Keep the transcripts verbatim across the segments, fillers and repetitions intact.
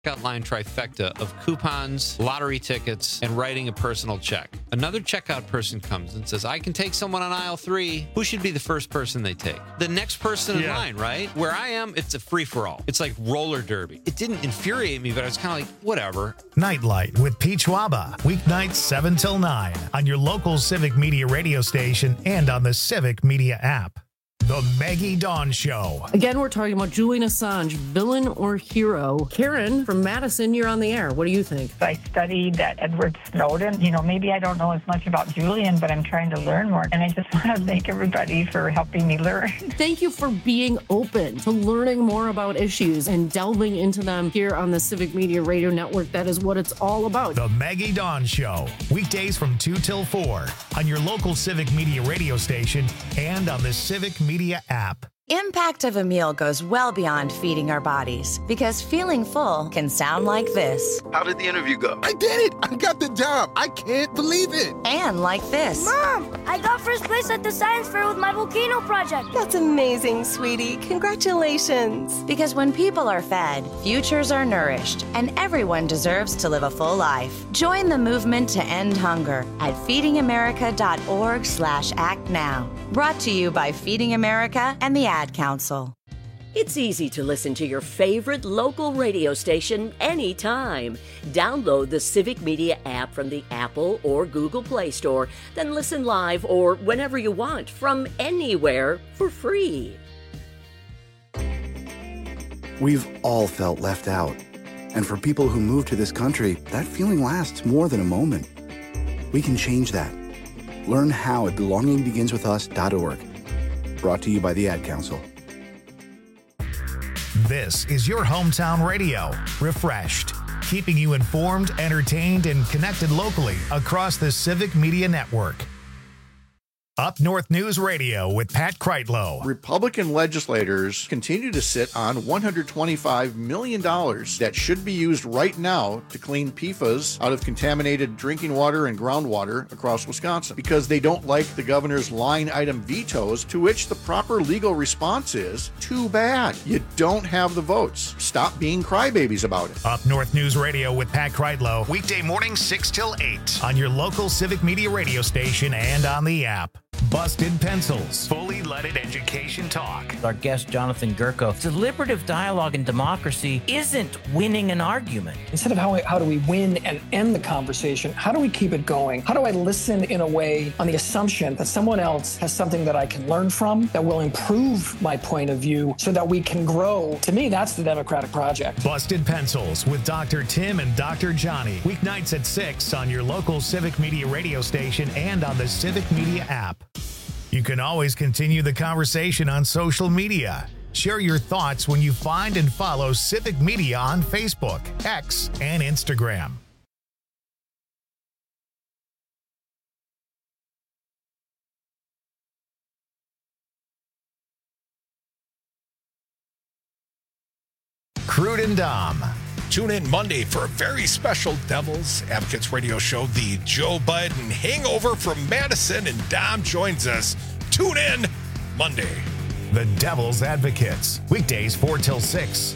checkout line trifecta of coupons, lottery tickets, and writing a personal check. Another checkout person comes and says, I can take someone on aisle three. Who should be the first person they take? The next person in Yeah. line, right? Where I am, it's a free-for-all. It's like roller derby. It didn't infuriate me, but I was kind of like, whatever. Nightlight with Peach Waba, weeknights seven till nine on your local Civic Media radio station and on the Civic Media app. The Maggie Dawn Show. Again, we're talking about Julian Assange, villain or hero. Karen from Madison, you're on the air. What do you think? I studied that Edward Snowden. You know, maybe I don't know as much about Julian, but I'm trying to learn more. And I just want to thank everybody for helping me learn. Thank you for being open to learning more about issues and delving into them here on the Civic Media Radio Network. That is what it's all about. The Maggie Dawn Show. Weekdays from two till four on your local Civic Media radio station and on the Civic Media app. Impact of a meal goes well beyond feeding our bodies, because feeling full can sound like this. How did the interview go? I did it! I got the job! I can't believe it! And like this. Mom, I got first place at the science fair with my volcano project. That's amazing, sweetie. Congratulations. Because when people are fed, futures are nourished, and everyone deserves to live a full life. Join the movement to end hunger at feedingamerica.org slash act now. Brought to you by Feeding America and the Ad Council. It's easy to listen to your favorite local radio station anytime. Download the Civic Media app from the Apple or Google Play Store, then listen live or whenever you want from anywhere for free. We've all felt left out. And for people who move to this country, that feeling lasts more than a moment. We can change that. Learn how at belonging begins with us dot org. Brought to you by the Ad Council. This is your hometown radio, refreshed, keeping you informed, entertained, and connected locally across the Civic Media Network. Up North News Radio with Pat Kreitlow. Republican legislators continue to sit on one hundred twenty-five million dollars that should be used right now to clean P F A S out of contaminated drinking water and groundwater across Wisconsin because they don't like the governor's line item vetoes, to which the proper legal response is, too bad. You don't have the votes. Stop being crybabies about it. Up North News Radio with Pat Kreitlow, weekday morning six till eight on your local Civic Media radio station and on the app. Busted Pencils, fully leaded education talk. Our guest, Jonathan Gurko, deliberative dialogue and democracy isn't winning an argument. Instead of how, how do we win and end the conversation, how do we keep it going? How do I listen in a way on the assumption that someone else has something that I can learn from, that will improve my point of view so that we can grow? To me, that's the Democratic project. Busted Pencils with Doctor Tim and Doctor Johnny. Weeknights at six on your local Civic Media radio station and on the Civic Media app. You can always continue the conversation on social media. Share your thoughts when you find and follow Civic Media on Facebook, X, and Instagram. Crude and Dom. Tune in Monday for a very special Devil's Advocates radio show, the Joe Biden Hangover from Madison, and Dom joins us. Tune in Monday. The Devil's Advocates, weekdays four till six.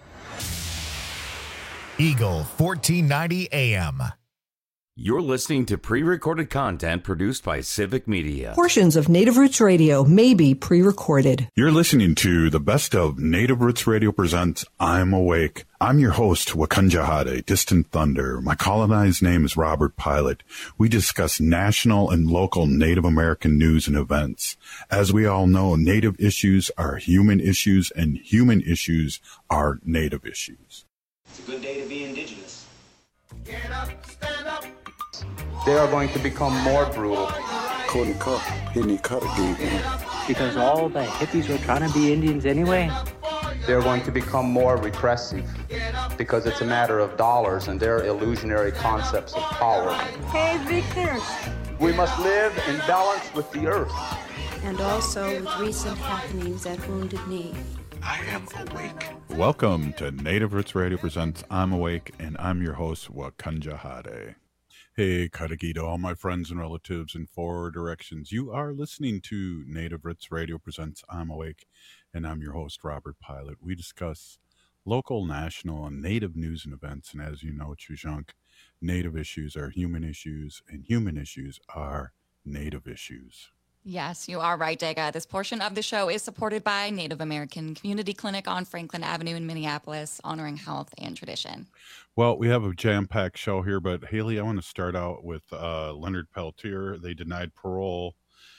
Eagle fourteen ninety A M. You're listening to pre-recorded content produced by Civic Media. Portions of Native Roots Radio may be pre-recorded. You're listening to the best of Native Roots Radio presents I'm Awake. I'm your host, Wakunjahade, Distant Thunder. My colonized name is Robert Pilot. We discuss national and local Native American news and events. As we all know, Native issues are human issues, and human issues are Native issues. It's a good day to be indigenous. Get up, stand up. They are going to become more brutal. Couldn't cut, didn't cut again. Because all the hippies were trying to be Indians anyway. They're going to become more repressive because it's a matter of dollars and their illusionary concepts of power. Hey, Victor. We must live in balance with the earth. And also with recent happenings at Wounded Knee. I am awake. Welcome to Native Roots Radio presents I'm Awake, and I'm your host, Wakunjahade. Hey, Karagita, all my friends and relatives in four directions. You are listening to Native Roots Radio presents I'm Awake, and I'm your host, Robert Pilot. We discuss local, national, and Native news and events. And as you know, Chuzhunk, Native issues are human issues, and human issues are Native issues. Yes, you are right, Dega. This portion of the show is supported by Native American Community Clinic on Franklin Avenue in Minneapolis, honoring health and tradition. Well, we have a jam-packed show here, but Haley, I want to start out with uh, Leonard Peltier. They denied parole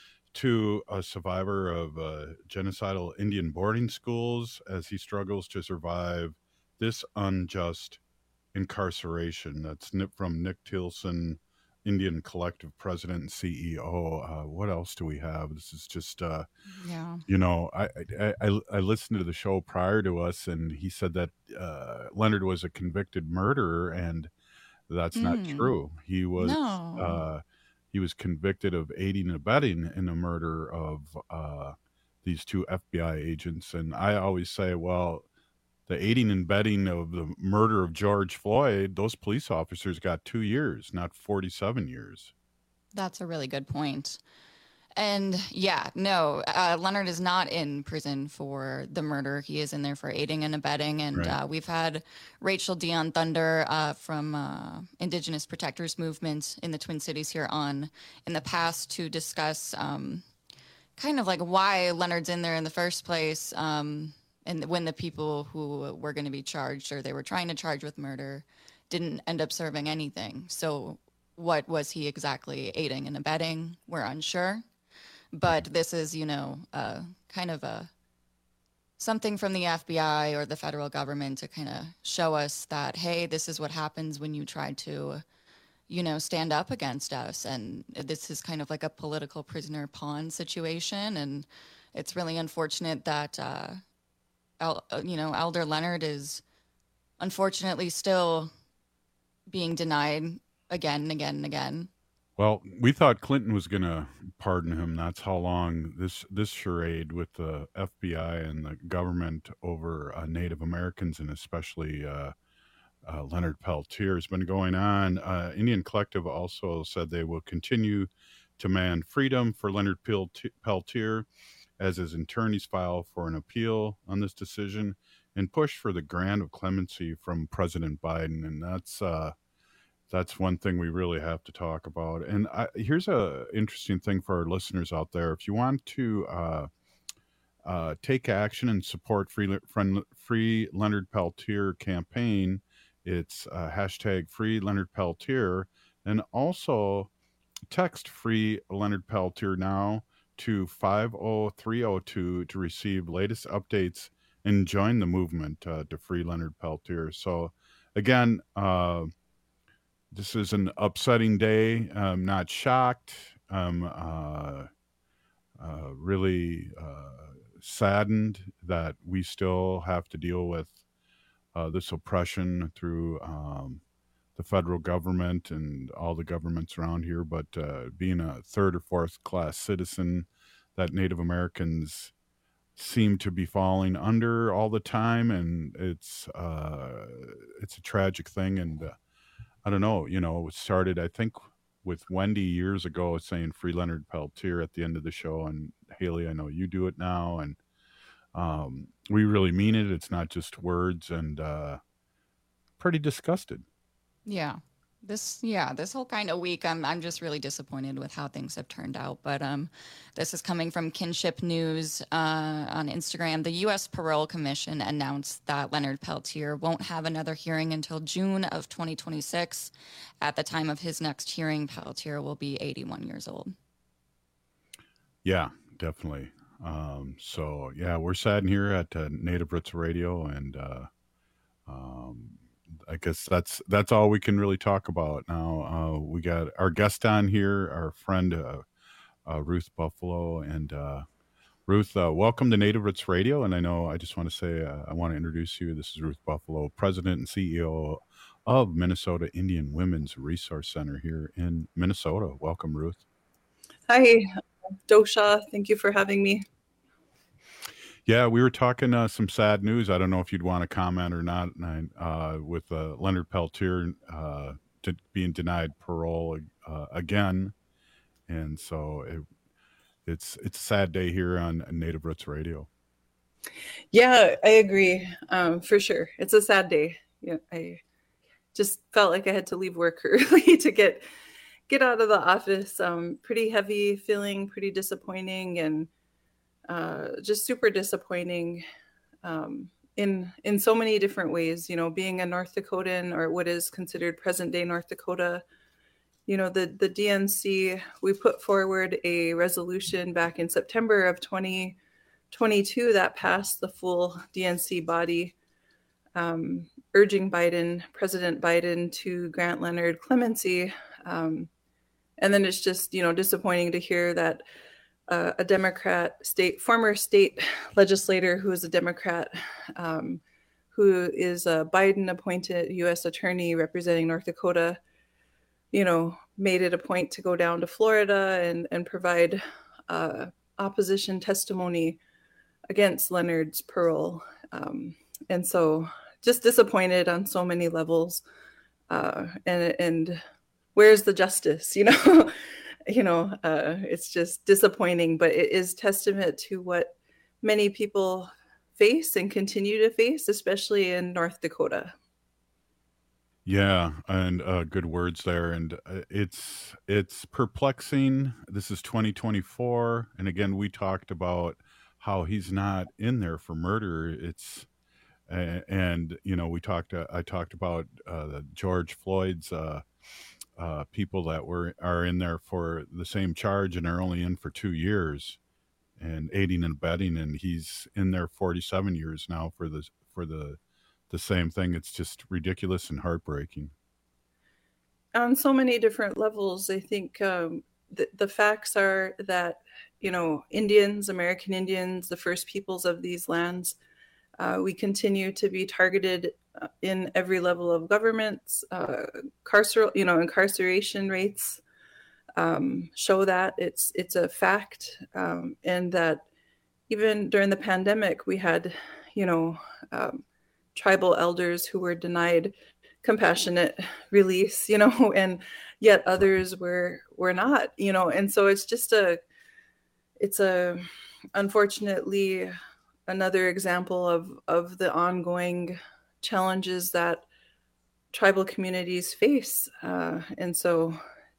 to a survivor of uh, genocidal Indian boarding schools as he struggles to survive this unjust incarceration. That's from Nick Tilson, Indian Collective President and C E O. Uh, what else do we have? This is just, uh, yeah. you know, I, I, I, I listened to the show prior to us, and he said that uh, Leonard was a convicted murderer, and that's mm. not true. He was, no. uh, he was convicted of aiding and abetting in the murder of uh, these two F B I agents. And I always say, well, the aiding and abetting of the murder of George Floyd, those police officers got two years, not forty-seven years. That's a really good point. And yeah, no, uh, Leonard is not in prison for the murder. He is in there for aiding and abetting. And right. uh, we've had Rachel Dion Thunder uh, from uh, Indigenous Protectors Movement in the Twin Cities here on in the past to discuss um, kind of like why Leonard's in there in the first place. Um, and when the people who were going to be charged or they were trying to charge with murder didn't end up serving anything. So what was he exactly aiding and abetting? We're unsure. But this is, you know, uh, kind of a something from the F B I or the federal government to kind of show us that, hey, this is what happens when you try to, you know, stand up against us. And this is kind of like a political prisoner pawn situation. And it's really unfortunate that, uh, El, you know, Elder Leonard is unfortunately still being denied again and again and again. Well, we thought Clinton was going to pardon him. That's how long this this charade with the F B I and the government over uh, Native Americans and especially uh, uh, Leonard Peltier has been going on. Uh, Indian Collective also said they will continue to demand freedom for Leonard Peltier as his attorneys file for an appeal on this decision and push for the grant of clemency from President Biden. And that's uh, that's one thing we really have to talk about. And I, here's a interesting thing for our listeners out there. If you want to uh, uh, take action and support Free, free Leonard Peltier campaign, it's uh, hashtag Free Leonard Peltier. And also text Free Leonard Peltier now to five oh three oh two to receive latest updates and join the movement uh, to free Leonard Peltier. So again, uh, this is an upsetting day. I'm not shocked. I'm uh, uh, really uh, saddened that we still have to deal with uh, this oppression through um, the federal government and all the governments around here. But uh, being a third or fourth class citizen that Native Americans seem to be falling under all the time, and it's uh, it's a tragic thing. And uh, I don't know, you know, it started, I think, with Wendy years ago saying Free Leonard Peltier at the end of the show. And Haley, I know you do it now. And um, we really mean it. It's not just words, and uh, pretty disgusted. Yeah. This, yeah, this whole kind of week, I'm I'm just really disappointed with how things have turned out. But um, this is coming from Kinship News uh, on Instagram. The U S Parole Commission announced that Leonard Peltier won't have another hearing until June of twenty twenty-six. At the time of his next hearing, Peltier will be eighty-one years old. Yeah, definitely. Um, so, yeah, we're saddened here at uh, Native Roots Radio, and uh, um I guess that's that's all we can really talk about now. Uh, we got our guest on here, our friend uh, uh, Ruth Buffalo, and uh, Ruth, uh, welcome to Native Roots Radio. And I know I just want to say uh, I want to introduce you. This is Ruth Buffalo, President and C E O of Minnesota Indian Women's Resource Center here in Minnesota. Welcome, Ruth. Hi, Dosha. Thank you for having me. Yeah, we were talking uh, some sad news. I don't know if you'd want to comment or not uh, with uh, Leonard Peltier uh, to being denied parole uh, again. And so it, it's it's a sad day here on Native Roots Radio. Yeah, I agree. Um, for sure. It's a sad day. Yeah, I just felt like I had to leave work early to get get out of the office. Um, pretty heavy feeling, pretty disappointing, and uh, just super disappointing um, in in so many different ways. You know, being a North Dakotan, or what is considered present day North Dakota, you know, the the D N C, we put forward a resolution back in September of twenty twenty-two that passed the full D N C body, um, urging Biden, President Biden, to grant Leonard clemency. Um, and then it's just, you know, disappointing to hear that uh, a Democrat state, former state legislator who is a Democrat, um, who is a Biden appointed U S attorney representing North Dakota, you know, made it a point to go down to Florida and, and provide uh, opposition testimony against Leonard's parole. Um, and so just disappointed on so many levels. Uh, and, and where's the justice? You know, you know, uh, it's just disappointing, but it is testament to what many people face and continue to face, especially in North Dakota. Yeah, and uh, good words there. And uh, it's it's perplexing. This is twenty twenty-four, and again, we talked about how he's not in there for murder. It's uh, and you know, we talked. Uh, I talked about uh, the George Floyd's uh, uh, people that were are in there for the same charge and are only in for two years, and aiding and abetting, and he's in there forty-seven years now for the for the. the same thing. It's just ridiculous and heartbreaking. On so many different levels, I think um, the, the facts are that, you know, Indians, American Indians, the first peoples of these lands, uh, we continue to be targeted uh, in every level of governments. Uh, carceral, you know, incarceration rates um, show that it's it's a fact, um, and that even during the pandemic, we had, you know, um, tribal elders who were denied compassionate release, you know, and yet others were were not, you know, and so it's just a, it's a, unfortunately, another example of of the ongoing challenges that tribal communities face, uh, and so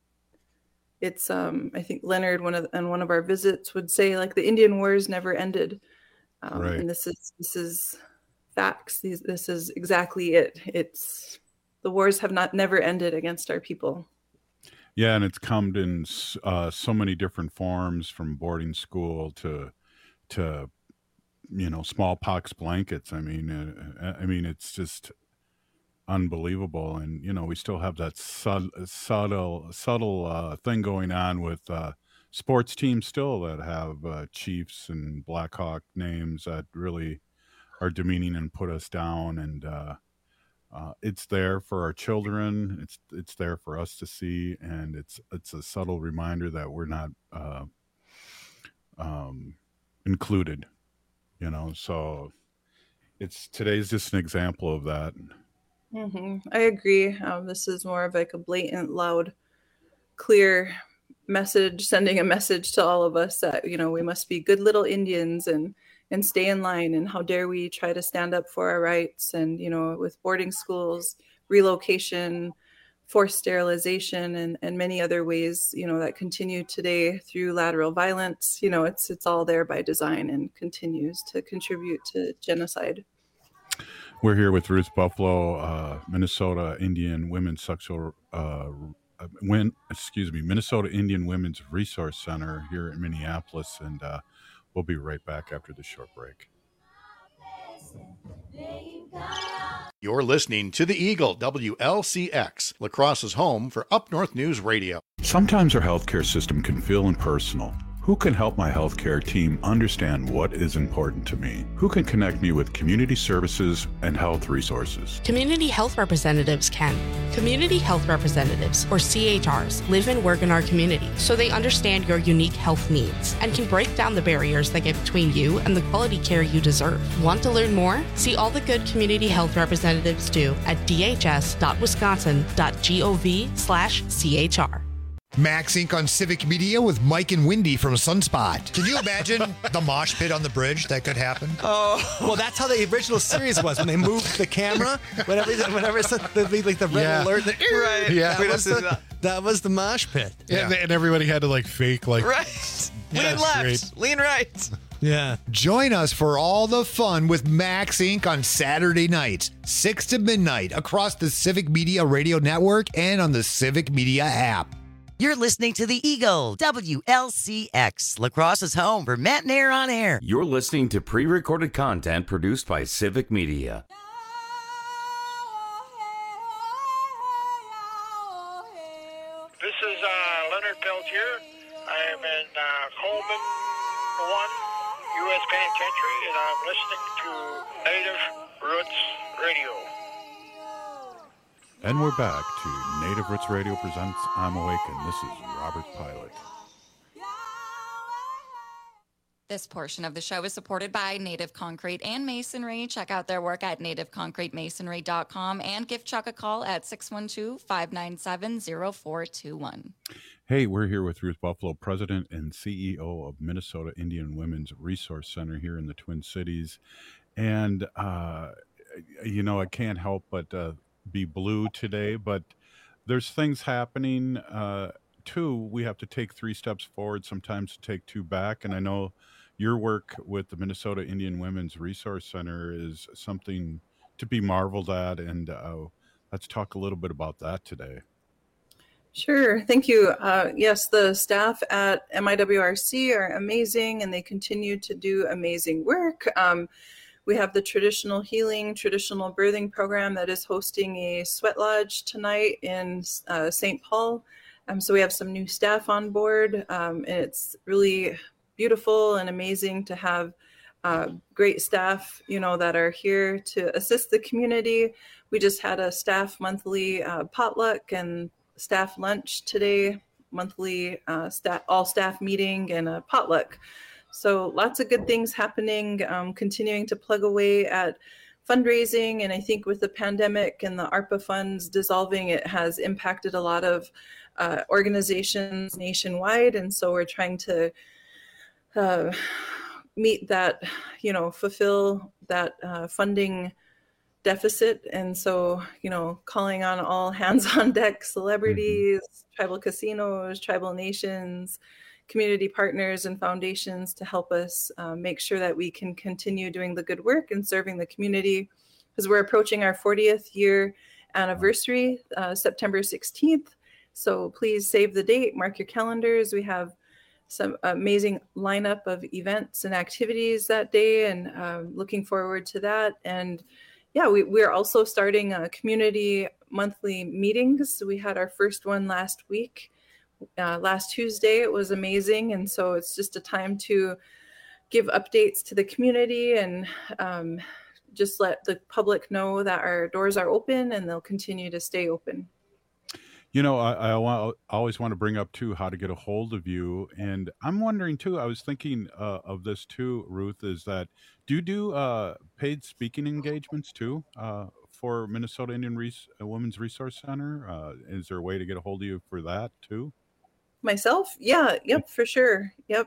it's, um, I think Leonard, one of on one of our visits, would say, like, the Indian Wars never ended, um, right. and this is this is. facts. These, this is exactly it. It's the wars have not never ended against our people. Yeah, and it's come in uh, so many different forms, from boarding school to to you know, smallpox blankets. I mean, uh, I mean, it's just unbelievable. And you know, we still have that sub- subtle subtle uh, thing going on with uh, sports teams still that have uh, Chiefs and Blackhawk names that really are demeaning and put us down. And uh, uh, it's there for our children. It's it's there for us to see, and it's it's a subtle reminder that we're not uh, um, included. You know, so it's today's just an example of that. Mm-hmm. I agree. Um, this is more of like a blatant, loud, clear message, sending a message to all of us that, you know, we must be good little Indians and and stay in line, and how dare we try to stand up for our rights. And, you know, with boarding schools, relocation, forced sterilization, and, and many other ways, you know, that continue today through lateral violence, you know, it's it's all there by design and continues to contribute to genocide. We're here with Ruth Buffalo, uh, Minnesota Indian Women's Sexual, uh, win, excuse me, Minnesota Indian Women's Resource Center here in Minneapolis, and uh, we'll be right back after this short break. You're listening to The Eagle, W L C X, La Crosse's home for Up North News Radio. Sometimes our healthcare system can feel impersonal. Who can help my healthcare team understand what is important to me? Who can connect me with community services and health resources? Community health representatives can. Community health representatives, or C H Rs, live and work in our community, so they understand your unique health needs and can break down the barriers that get between you and the quality care you deserve. Want to learn more? See all the good community health representatives do at d h s dot wisconsin dot gov slash C H R. Max Incorporated on Civic Media with Mike and Wendy from Sunspot. Can you imagine the mosh pit on the bridge that could happen? Oh, well, that's how the original series was when they moved the camera. Whenever, whenever it's the, the, like the red Yeah. alert, the, Right. Yeah, We that was, just- the, that was the mosh pit. And, and everybody had to like fake like Right. Lean That's left, great. lean right. Yeah. Join us for all the fun with Max Incorporated on Saturday nights, six to midnight, across the Civic Media Radio Network and on the Civic Media app. You're listening to the Eagle, W L C X, La Crosse's home for Matt and Air on Air. You're listening to pre-recorded content produced by Civic Media. This is uh, Leonard Peltier. I am in uh, Coleman one, U S Penitentiary, and I'm listening to Native Roots Radio. And we're back to Native Roots Radio presents I'm Awake, and this is Robert Pilot. This portion of the show is supported by Native Concrete and Masonry. Check out their work at native concrete masonry dot com and give Chuck a call at six one two, five nine seven, zero four two one. Hey, we're here with Ruth Buffalo, President and C E O of Minnesota Indian Women's Resource Center here in the Twin Cities. And, uh, you know, I can't help but uh, be blue today, but there's things happening. Uh, two, we have to take three steps forward, sometimes to take two back. And I know your work with the Minnesota Indian Women's Resource Center is something to be marveled at. And uh, let's talk a little bit about that today. Sure. Thank you. Uh, yes, the staff at M I W R C are amazing, and they continue to do amazing work. Um, we have the Traditional Healing, Traditional Birthing Program that is hosting a sweat lodge tonight in uh, Saint Paul. Um, so we have some new staff on board, um, and it's really beautiful and amazing to have uh, great staff, you know, that are here to assist the community. We just had a staff monthly uh, potluck and staff lunch today, monthly uh, staff, all staff meeting and a potluck. So lots of good things happening, um, continuing to plug away at fundraising. And I think with the pandemic and the ARPA funds dissolving, it has impacted a lot of uh, organizations nationwide. And so we're trying to uh, meet that, you know, fulfill that uh, funding deficit. And so, you know, calling on all hands on deck, celebrities, mm-hmm. tribal casinos, tribal nations, community partners and foundations to help us uh, make sure that we can continue doing the good work and serving the community, because we're approaching our fortieth year anniversary, uh, September sixteenth. So please save the date, mark your calendars. We have some amazing lineup of events and activities that day, and um, looking forward to that. And yeah, we, we're also starting a community monthly meetings. We had our first one last week, uh, last Tuesday. It was amazing. And so it's just a time to give updates to the community and um, just let the public know that our doors are open and they'll continue to stay open. You know, I, I, want, I always want to bring up, too, how to get a hold of you. And I'm wondering, too, I was thinking uh, of this, too, Ruth, is that do you do uh, paid speaking engagements, too, uh, for Minnesota Indian Res- Women's Resource Center? Uh, is there a way to get a hold of you for that, too? Myself? Yeah, yep, for sure. Yep.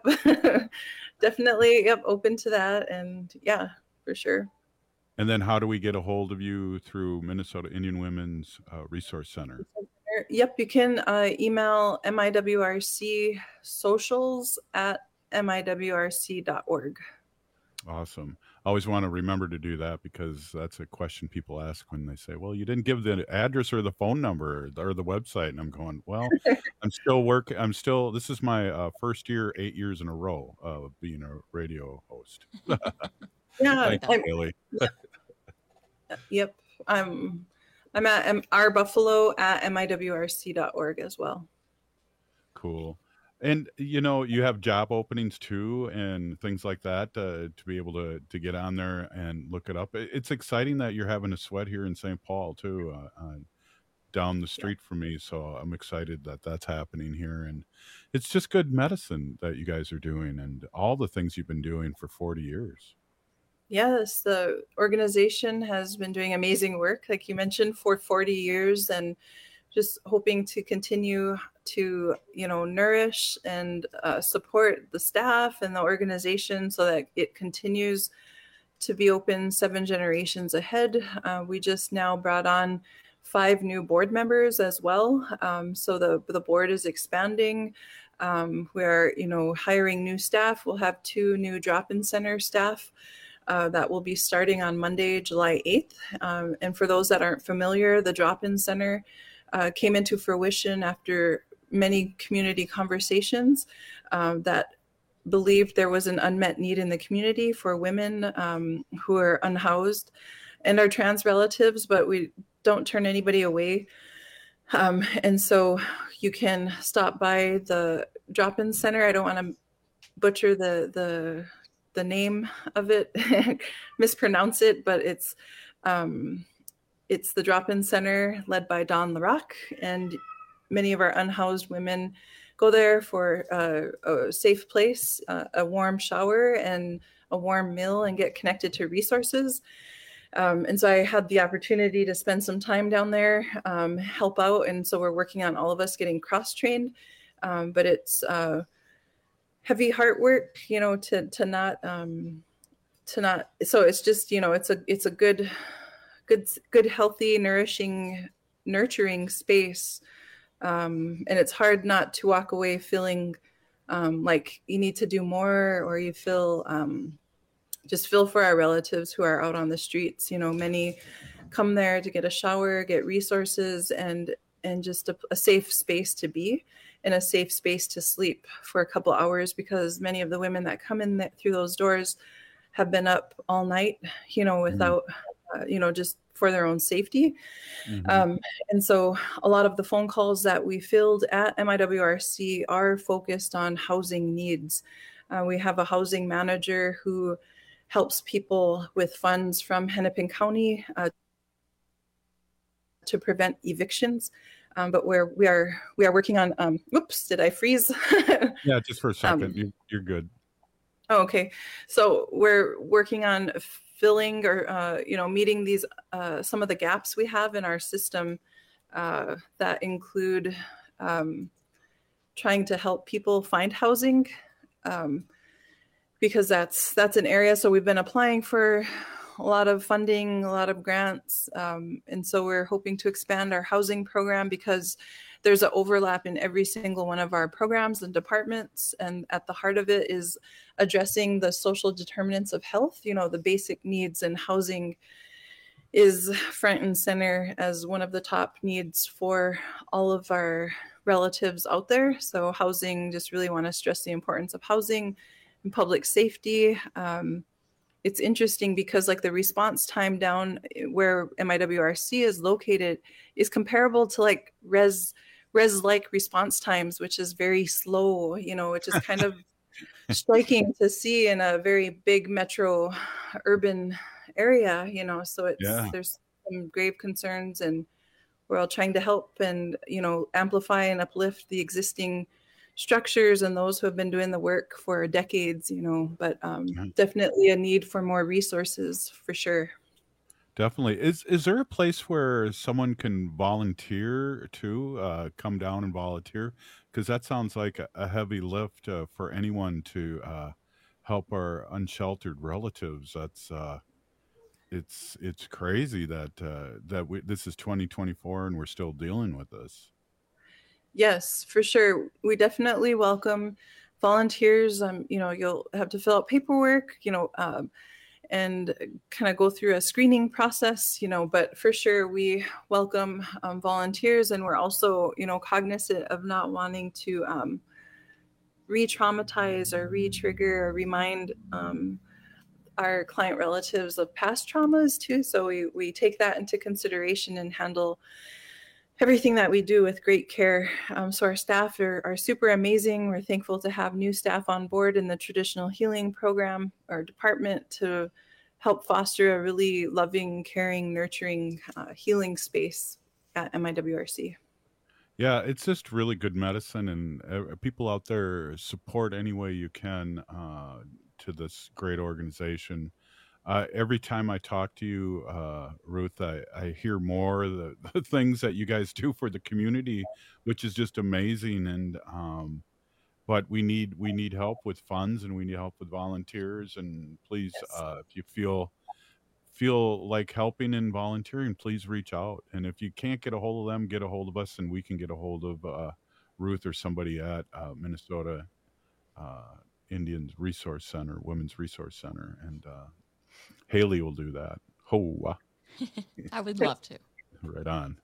Definitely, yep, open to that. And yeah, for sure. And then how do we get a hold of you through Minnesota Indian Women's uh, Resource Center? Yep, you can uh, email M I W R C socials at M I W R C dot org. Awesome. I always want to remember to do that because that's a question people ask when they say, well, you didn't give the address or the phone number or, or the website. And I'm going, well, I'm still working. I'm still, this is my uh, first year, eight years in a row of being a radio host. Yeah. Thank you, Haley. Yep. I'm, I'm at M- R Buffalo at M I W R C dot org as well. Cool. And, you know, you have job openings too and things like that uh, to be able to, to get on there and look it up. It's exciting that you're having a sweat here in Saint Paul too, uh, uh, down the street from me. So I'm excited that that's happening here. And it's just good medicine that you guys are doing and all the things you've been doing for forty years. Yes, the organization has been doing amazing work, like you mentioned, for forty years, and just hoping to continue to, you know, nourish and uh, support the staff and the organization so that it continues to be open seven generations ahead. Uh, we just now brought on five new board members as well. Um, so the, the board is expanding. Um, we're, you know, hiring new staff. We'll have two new drop-in center staff uh, that will be starting on Monday, July eighth. Um, and for those that aren't familiar, the drop-in center uh, came into fruition after many community conversations uh, that believed there was an unmet need in the community for women um, who are unhoused and are trans relatives, but we don't turn anybody away. Um, and so you can stop by the drop-in center. I don't want to butcher the the the name of it, mispronounce it, but it's um, it's the drop-in center led by Dawn LaRock, and many of our unhoused women go there for uh, a safe place, uh, a warm shower, and a warm meal, and get connected to resources. Um, and so I had the opportunity to spend some time down there, um, help out. And so we're working on all of us getting cross-trained. Um, but it's uh, heavy heart work, you know, to to not um, to not. So it's just, you know, it's a it's a good, good, good, healthy, nourishing, nurturing space. Um, and it's hard not to walk away feeling um, like you need to do more, or you feel. Um, Just feel for our relatives who are out on the streets. You know, many come there to get a shower, get resources, and and just a, a safe space to be, and a safe space to sleep for a couple hours, because many of the women that come in th- through those doors have been up all night, you know, without, mm-hmm. uh, you know, just for their own safety. Mm-hmm. Um, and so a lot of the phone calls that we filled at M I W R C are focused on housing needs. Uh, we have a housing manager who helps people with funds from Hennepin County uh, to prevent evictions. Um, but we're, we are we are working on, um, oops, did I freeze? Yeah, just for a second. Um, you, you're good. Oh, okay. So we're working on filling or, uh, you know, meeting these, uh, some of the gaps we have in our system uh, that include um, trying to help people find housing. Um, because that's that's an area. So we've been applying for a lot of funding, a lot of grants. Um, and so we're hoping to expand our housing program, because there's an overlap in every single one of our programs and departments. And at the heart of it is addressing the social determinants of health, you know, the basic needs, and housing is front and center as one of the top needs for all of our relatives out there. So housing, just really want to stress the importance of housing and public safety. Um, it's interesting because like the response time down where M I W R C is located is comparable to like res res like response times, which is very slow, you know, which is kind of striking to see in a very big metro urban area, you know. So it's yeah. There's some grave concerns, and we're all trying to help and, you know, amplify and uplift the existing structures and those who have been doing the work for decades, you know, but um, mm-hmm. definitely a need for more resources for sure. Definitely. Is is there a place where someone can volunteer to uh, come down and volunteer? Because that sounds like a, a heavy lift uh, for anyone to uh, help our unsheltered relatives. That's uh, it's it's crazy that uh, that we, this is twenty twenty-four and we're still dealing with this. Yes, for sure. We definitely welcome volunteers. Um, you know, you'll have to fill out paperwork, you know, um, and kind of go through a screening process, you know, but for sure we welcome um, volunteers. And we're also, you know, cognizant of not wanting to um, re-traumatize or re-trigger or remind um, our client relatives of past traumas too. So we, we take that into consideration and handle everything that we do with great care. Um, so our staff are, are super amazing. We're thankful to have new staff on board in the traditional healing program or department to help foster a really loving, caring, nurturing, uh, healing space at M I W R C. Yeah, it's just really good medicine, and uh, people out there support any way you can uh, to this great organization. uh, every time I talk to you, uh, Ruth, I, I hear more of the, the things that you guys do for the community, which is just amazing. And um, but we need we need help with funds, and we need help with volunteers. And please, yes. uh, if you feel feel like helping and volunteering, please reach out. And if you can't get a hold of them, get a hold of us, and we can get a hold of uh, Ruth or somebody at uh, Minnesota uh, Indians Resource Center, Women's Resource Center, and uh, Haley will do that. Ho! I would love to. Right on.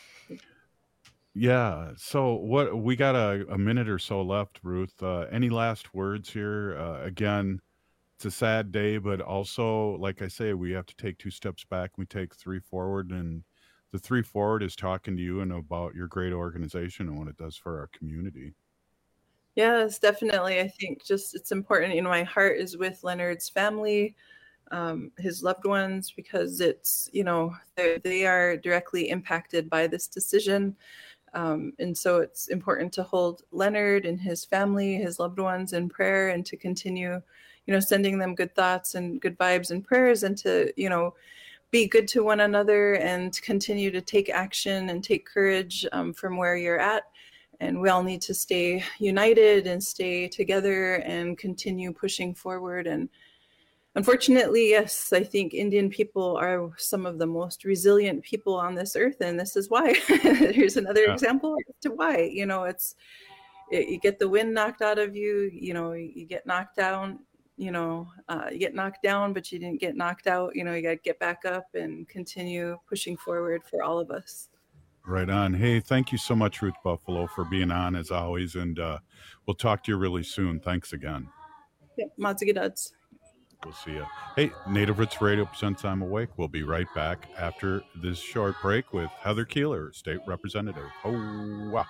Yeah. So what we got a, a minute or so left, Ruth. Uh, any last words here? Uh, again, it's a sad day, but also, like I say, we have to take two steps back. We take three forward, and the three forward is talking to you and about your great organization and what it does for our community. Yes, definitely. I think just it's important. You know, my heart is with Leonard's family, um, his loved ones, because it's, you know, they are directly impacted by this decision. Um, and so it's important to hold Leonard and his family, his loved ones in prayer, and to continue, you know, sending them good thoughts and good vibes and prayers, and to, you know, be good to one another and continue to take action and take courage um, from where you're at. And we all need to stay united and stay together and continue pushing forward. And unfortunately, yes, I think Indian people are some of the most resilient people on this earth. And this is why. Here's another yeah. example as to why. You know, it's, it, you get the wind knocked out of you, you know, you get knocked down, you know, uh, you get knocked down, but you didn't get knocked out. You know, you got to get back up and continue pushing forward for all of us. Right on. Hey, thank you so much, Ruth Buffalo, for being on as always. And uh, we'll talk to you really soon. Thanks again. Yeah, Matsigaduds. We'll see you. Hey, Native Roots Radio presents I'm Awake. We'll be right back after this short break with Heather Keeler, State Representative. Oh, wow.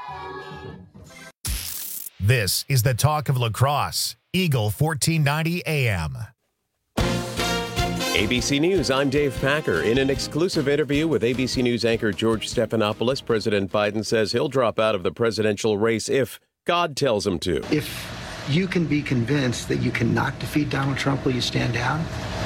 This is the Talk of La Crosse, Eagle fourteen ninety A M. A B C News, I'm Dave Packer. In an exclusive interview with A B C News anchor George Stephanopoulos, President Biden says he'll drop out of the presidential race if God tells him to. If you can be convinced that you cannot defeat Donald Trump, will you stand down?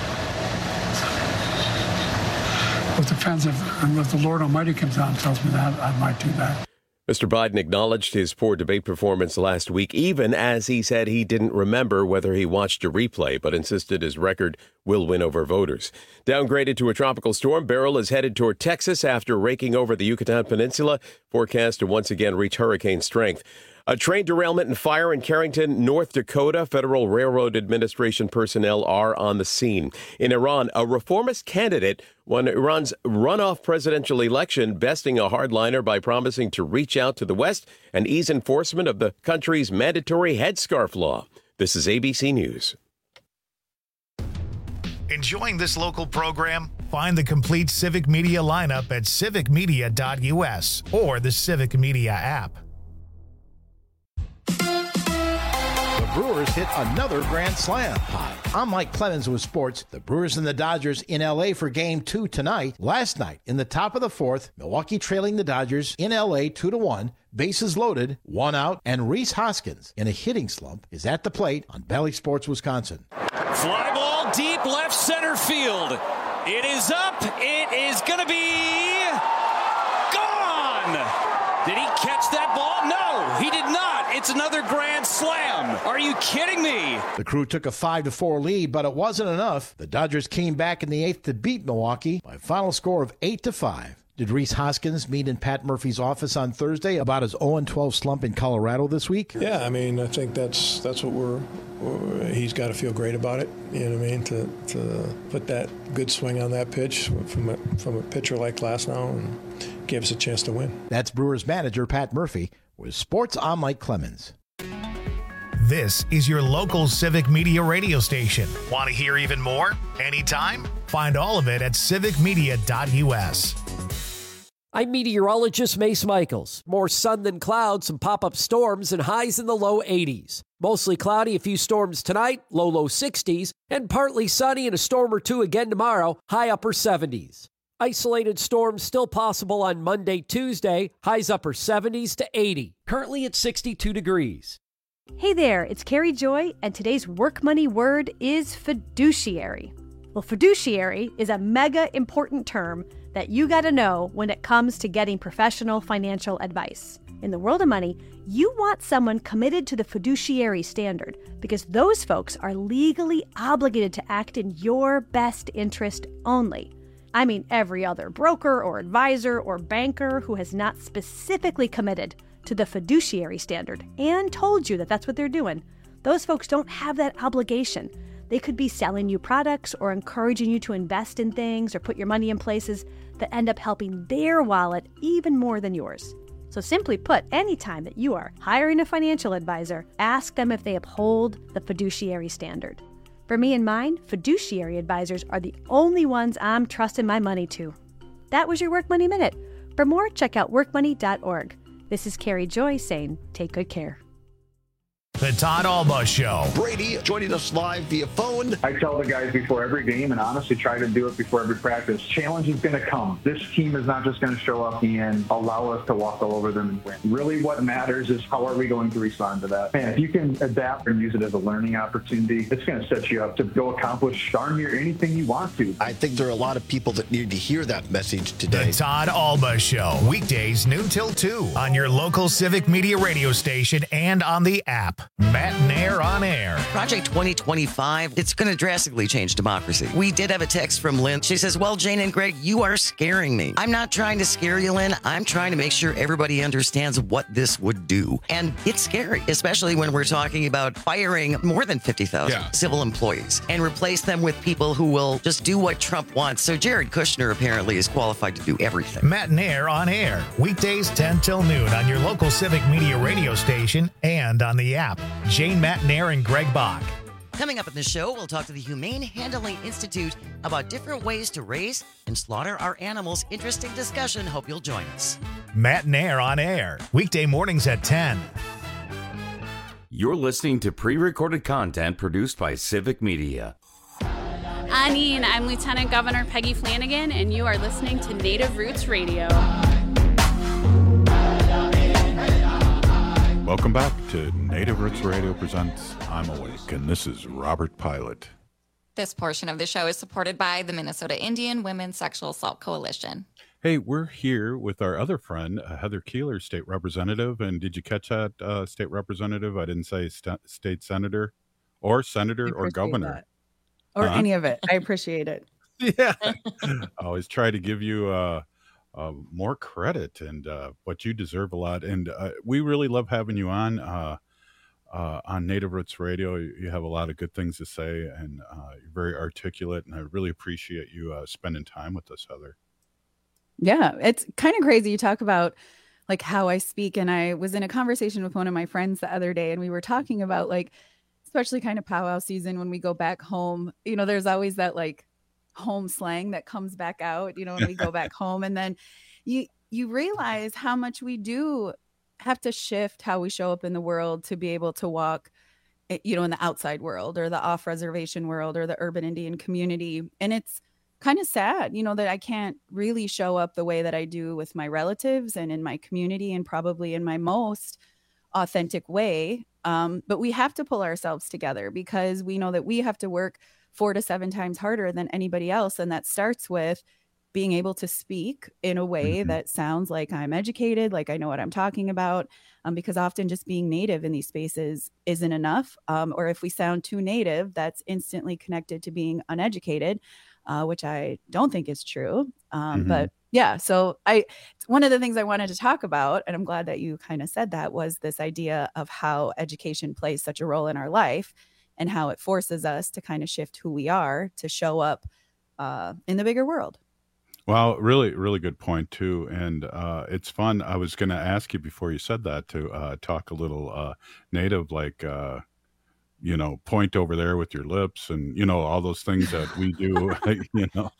Well, it depends if, if the Lord Almighty comes out and tells me that, I might do that. Mister Biden acknowledged his poor debate performance last week, even as he said he didn't remember whether he watched a replay, but insisted his record will win over voters. Downgraded to a tropical storm, Beryl is headed toward Texas after raking over the Yucatan Peninsula, forecast to once again reach hurricane strength. A train derailment and fire in Carrington, North Dakota. Federal Railroad Administration personnel are on the scene. In Iran, a reformist candidate won Iran's runoff presidential election, besting a hardliner by promising to reach out to the West and ease enforcement of the country's mandatory headscarf law. This is A B C News. Enjoying this local program? Find the complete Civic Media lineup at civic media dot u s or the Civic Media app. Brewers hit another grand slam. Hi, I'm Mike Clemens with sports. The Brewers and the Dodgers in L A for game two tonight. Last night, in the top of the fourth, Milwaukee trailing the Dodgers in L A two to one. Bases loaded, one out, and Rhys Hoskins, in a hitting slump, is at the plate on Bally Sports, Wisconsin. Fly ball deep left center field. It is up. It is going to be gone. Did he catch that ball? No, he did not. It's another grand slam. Are you kidding me? The Crew took a five to four lead, but it wasn't enough. The Dodgers came back in the eighth to beat Milwaukee by a final score of eight to five. Did Rhys Hoskins meet in Pat Murphy's office on Thursday about his oh and twelve slump in Colorado this week? Yeah, I mean, I think that's that's what we're, we're he's got to feel great about it. You know what I mean? To to put that good swing on that pitch from a, from a pitcher like Glasnow and give us a chance to win. That's Brewers manager Pat Murphy. With sports, I'm Mike Clemens. This is your local Civic Media radio station. Want to hear even more? Anytime? Find all of it at civic media dot u s. I'm meteorologist Mace Michaels. More sun than clouds, some pop-up storms, and highs in the low eighties. Mostly cloudy, a few storms tonight, low low sixties, and partly sunny and a storm or two again tomorrow, high upper seventies. Isolated storms still possible on Monday, Tuesday, highs upper seventies to eighty. Currently at sixty-two degrees. Hey there, it's Carrie Joy, and today's work money word is fiduciary. Well, fiduciary is a mega important term that you got to know when it comes to getting professional financial advice. In the world of money, you want someone committed to the fiduciary standard because those folks are legally obligated to act in your best interest only. I mean, every other broker or advisor or banker who has not specifically committed to the fiduciary standard and told you that that's what they're doing, those folks don't have that obligation. They could be selling you products or encouraging you to invest in things or put your money in places that end up helping their wallet even more than yours. So simply put, anytime that you are hiring a financial advisor, ask them if they uphold the fiduciary standard. For me and mine, fiduciary advisors are the only ones I'm trusting my money to. That was your Work Money Minute. For more, check out work money dot org. This is Carrie Joy saying, take good care. The Todd Alba Show. Brady joining us live via phone. I tell the guys before every game, and honestly try to do it before every practice, challenge is going to come. This team is not just going to show up and allow us to walk all over them and win. Really what matters is how are we going to respond to that. Man, if you can adapt and use it as a learning opportunity, it's going to set you up to go accomplish darn near anything you want to. I think there are a lot of people that need to hear that message today. The Todd Alba Show. Weekdays noon till two on your local Civic Media radio station and on the app. Matt Nair on air. Project twenty twenty-five, it's going to drastically change democracy. We did have a text from Lynn. She says, well, Jane and Greg, you are scaring me. I'm not trying to scare you, Lynn. I'm trying to make sure everybody understands what this would do. And it's scary, especially when we're talking about firing more than fifty thousand yeah. civil employees and replace them with people who will just do what Trump wants. So Jared Kushner apparently is qualified to do everything. Matt Nair on air. Weekdays ten till noon on your local Civic Media radio station and on the app. Jane, Matt Nair, and Greg Bach. Coming up in the show, we'll talk to the Humane Handling Institute about different ways to raise and slaughter our animals. Interesting discussion. Hope you'll join us. Matt Nair on air. Weekday mornings at ten. You're listening to pre-recorded content produced by Civic Media. Anine, I'm Lieutenant Governor Peggy Flanagan, and you are listening to Native Roots Radio. Welcome back to Native Roots Radio presents I'm Awake, and this is Robert Pilot. This portion of the show is supported by the Minnesota Indian Women's Sexual Assault Coalition. Hey, we're here with our other friend, uh, Heather Keeler, state representative. And did you catch that, uh, state representative? I didn't say st- state senator or senator or governor. That. Or huh? any of it. I appreciate it. Yeah. I always try to give you uh, uh, more credit and uh, what you deserve a lot. And uh, we really love having you on. Uh, Uh, on Native Roots Radio. You have a lot of good things to say, and uh, you're very articulate, and I really appreciate you uh, spending time with us, Heather. Yeah, it's kind of crazy. You talk about like how I speak, and I was in a conversation with one of my friends the other day, and we were talking about like, especially kind of powwow season when we go back home, you know, there's always that like home slang that comes back out, you know, when we go back home, and then you you realize how much we do have to shift how we show up in the world to be able to walk, you know, in the outside world or the off reservation world or the urban Indian community. And it's kind of sad, you know, that I can't really show up the way that I do with my relatives and in my community and probably in my most authentic way. Um, but we have to pull ourselves together because we know that we have to work four to seven times harder than anybody else. And that starts with being able to speak in a way mm-hmm. that sounds like I'm educated, like I know what I'm talking about, um, because often just being native in these spaces isn't enough. Um, or if we sound too native, that's instantly connected to being uneducated, uh, which I don't think is true. Um, mm-hmm. But yeah, so I one of the things I wanted to talk about, and I'm glad that you kind of said that, was this idea of how education plays such a role in our life and how it forces us to kind of shift who we are to show up uh, in the bigger world. Well, really, really good point, too. And uh, it's fun. I was going to ask you before you said that to uh, talk a little uh, native, like, uh, you know, point over there with your lips and, you know, all those things that we do, you know.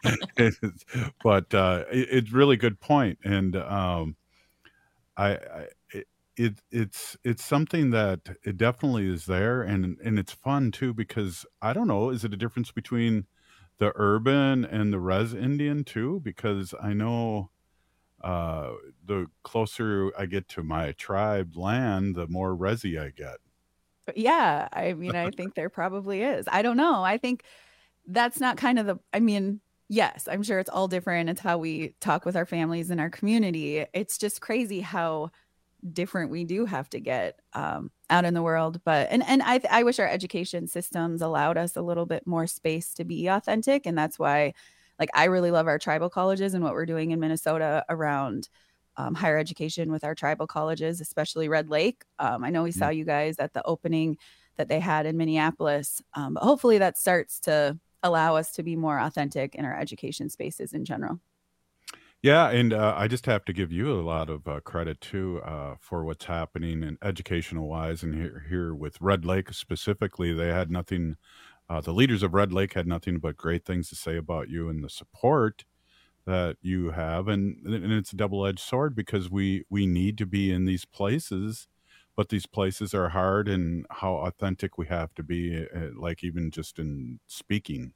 But uh, it, it's really good point. And um, I, I it, it it's it's something that it definitely is there. And, and it's fun, too, because I don't know, is it a difference between the urban and the res Indian too? Because I know uh, the closer I get to my tribe land, the more resi I get. Yeah, I mean, I think there probably is. I don't know. I think that's not kind of the, I mean, yes, I'm sure it's all different. It's how we talk with our families and our community. It's just crazy how different we do have to get um, out in the world. But, and, and I, I wish our education systems allowed us a little bit more space to be authentic. And that's why, like, I really love our tribal colleges and what we're doing in Minnesota around um, higher education with our tribal colleges, especially Red Lake. Um, I know we saw you guys at the opening that they had in Minneapolis, um, but hopefully that starts to allow us to be more authentic in our education spaces in general. Yeah, and uh, I just have to give you a lot of uh, credit too uh, for what's happening in educational wise, and here here with Red Lake specifically, they had nothing. Uh, the leaders of Red Lake had nothing but great things to say about you and the support that you have, and and it's a double-edged sword because we we need to be in these places, but these places are hard, and how authentic we have to be, uh, like even just in speaking.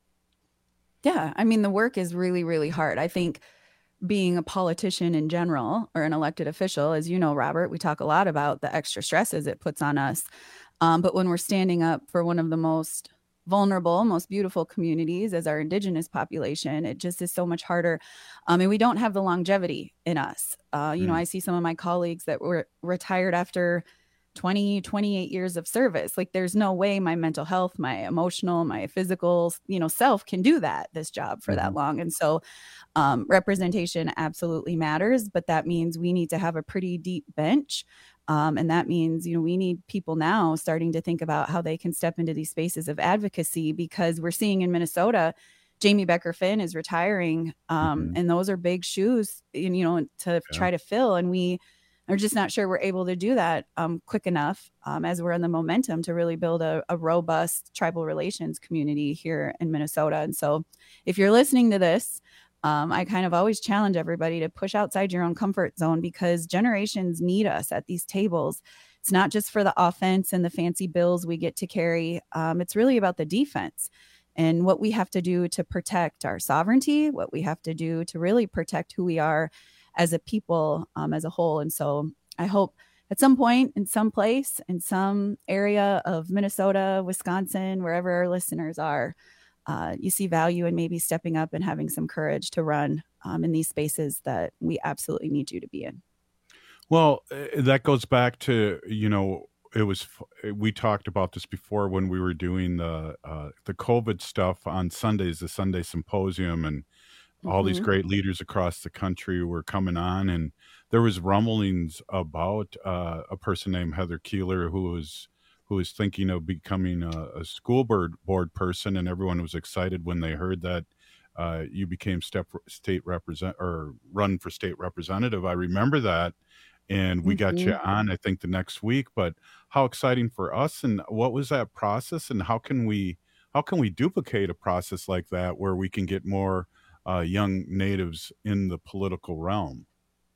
Yeah, I mean, the work is really, really hard. I think being a politician in general or an elected official, as you know, Robert, we talk a lot about the extra stresses it puts on us. Um, but when we're standing up for one of the most vulnerable, most beautiful communities as our Indigenous population, it just is so much harder. Um, and we don't have the longevity in us. Uh, you mm. know, I see some of my colleagues that were retired after twenty, twenty-eight years of service. Like, there's no way my mental health, my emotional, my physical, you know, self can do that, this job for mm-hmm. that long. And so um, representation absolutely matters, but that means we need to have a pretty deep bench. Um, and that means, you know, we need people now starting to think about how they can step into these spaces of advocacy, because we're seeing in Minnesota, Jamie Becker Finn is retiring. Um, mm-hmm. And those are big shoes, and, you know, to yeah. try to fill. And we are just not sure we're able to do that um, quick enough um, as we're in the momentum to really build a, a robust tribal relations community here in Minnesota. And so if you're listening to this, Um, I kind of always challenge everybody to push outside your own comfort zone, because generations need us at these tables. It's not just for the offense and the fancy bills we get to carry. Um, it's really about the defense and what we have to do to protect our sovereignty, what we have to do to really protect who we are as a people, um, as a whole. And so I hope at some point, in some place, in some area of Minnesota, Wisconsin, wherever our listeners are, Uh, you see value in maybe stepping up and having some courage to run um, in these spaces that we absolutely need you to be in. Well, that goes back to, you know, it was, we talked about this before when we were doing the, uh, the COVID stuff on Sundays, the Sunday Symposium, and all mm-hmm. these great leaders across the country were coming on, and there was rumblings about uh, a person named Heather Keeler who was who was thinking of becoming a, a school board board person, and everyone was excited when they heard that uh, you became step, state represent or run for state representative. I remember that, and we mm-hmm. got you on, I think, the next week. But how exciting for us! And what was that process? And how can we how can we duplicate a process like that where we can get more uh, young natives in the political realm?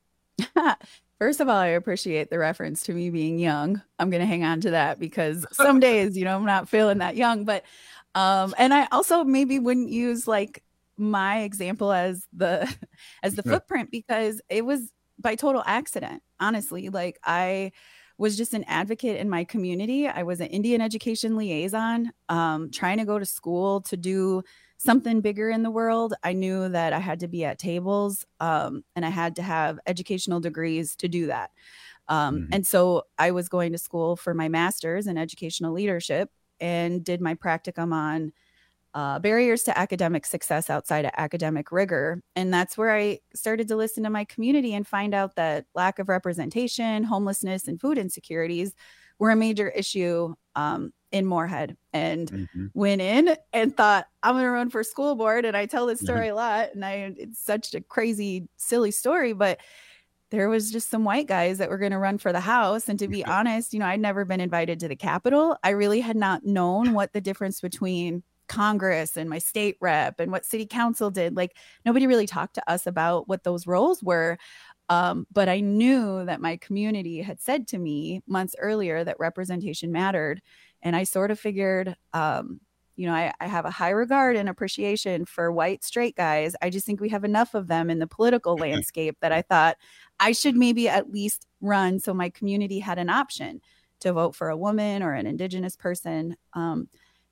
First of all, I appreciate the reference to me being young. I'm going to hang on to that, because some days, you know, I'm not feeling that young, but, um, and I also maybe wouldn't use like my example as the, as the footprint, because it was by total accident. Honestly, like, I was just an advocate in my community. I was an Indian education liaison, um, trying to go to school to do something bigger in the world. I knew that I had to be at tables, um, and I had to have educational degrees to do that. Um, mm-hmm. And so I was going to school for my master's in educational leadership and did my practicum on uh, barriers to academic success outside of academic rigor. And that's where I started to listen to my community and find out that lack of representation, homelessness, and food insecurities were a major issue um, in Moorhead, and mm-hmm. went in and thought, I'm going to run for school board. And I tell this story mm-hmm. a lot, and I, it's such a crazy, silly story, but there was just some white guys that were going to run for the House. And to be honest, you know, I'd never been invited to the Capitol. I really had not known what the difference between Congress and my state rep and what city council did. Like, nobody really talked to us about what those roles were. Um, but I knew that my community had said to me months earlier that representation mattered. And I sort of figured, um, you know, I, I have a high regard and appreciation for white straight guys. I just think we have enough of them in the political landscape that I thought I should maybe at least run so my community had an option to vote for a woman or an Indigenous person. Um,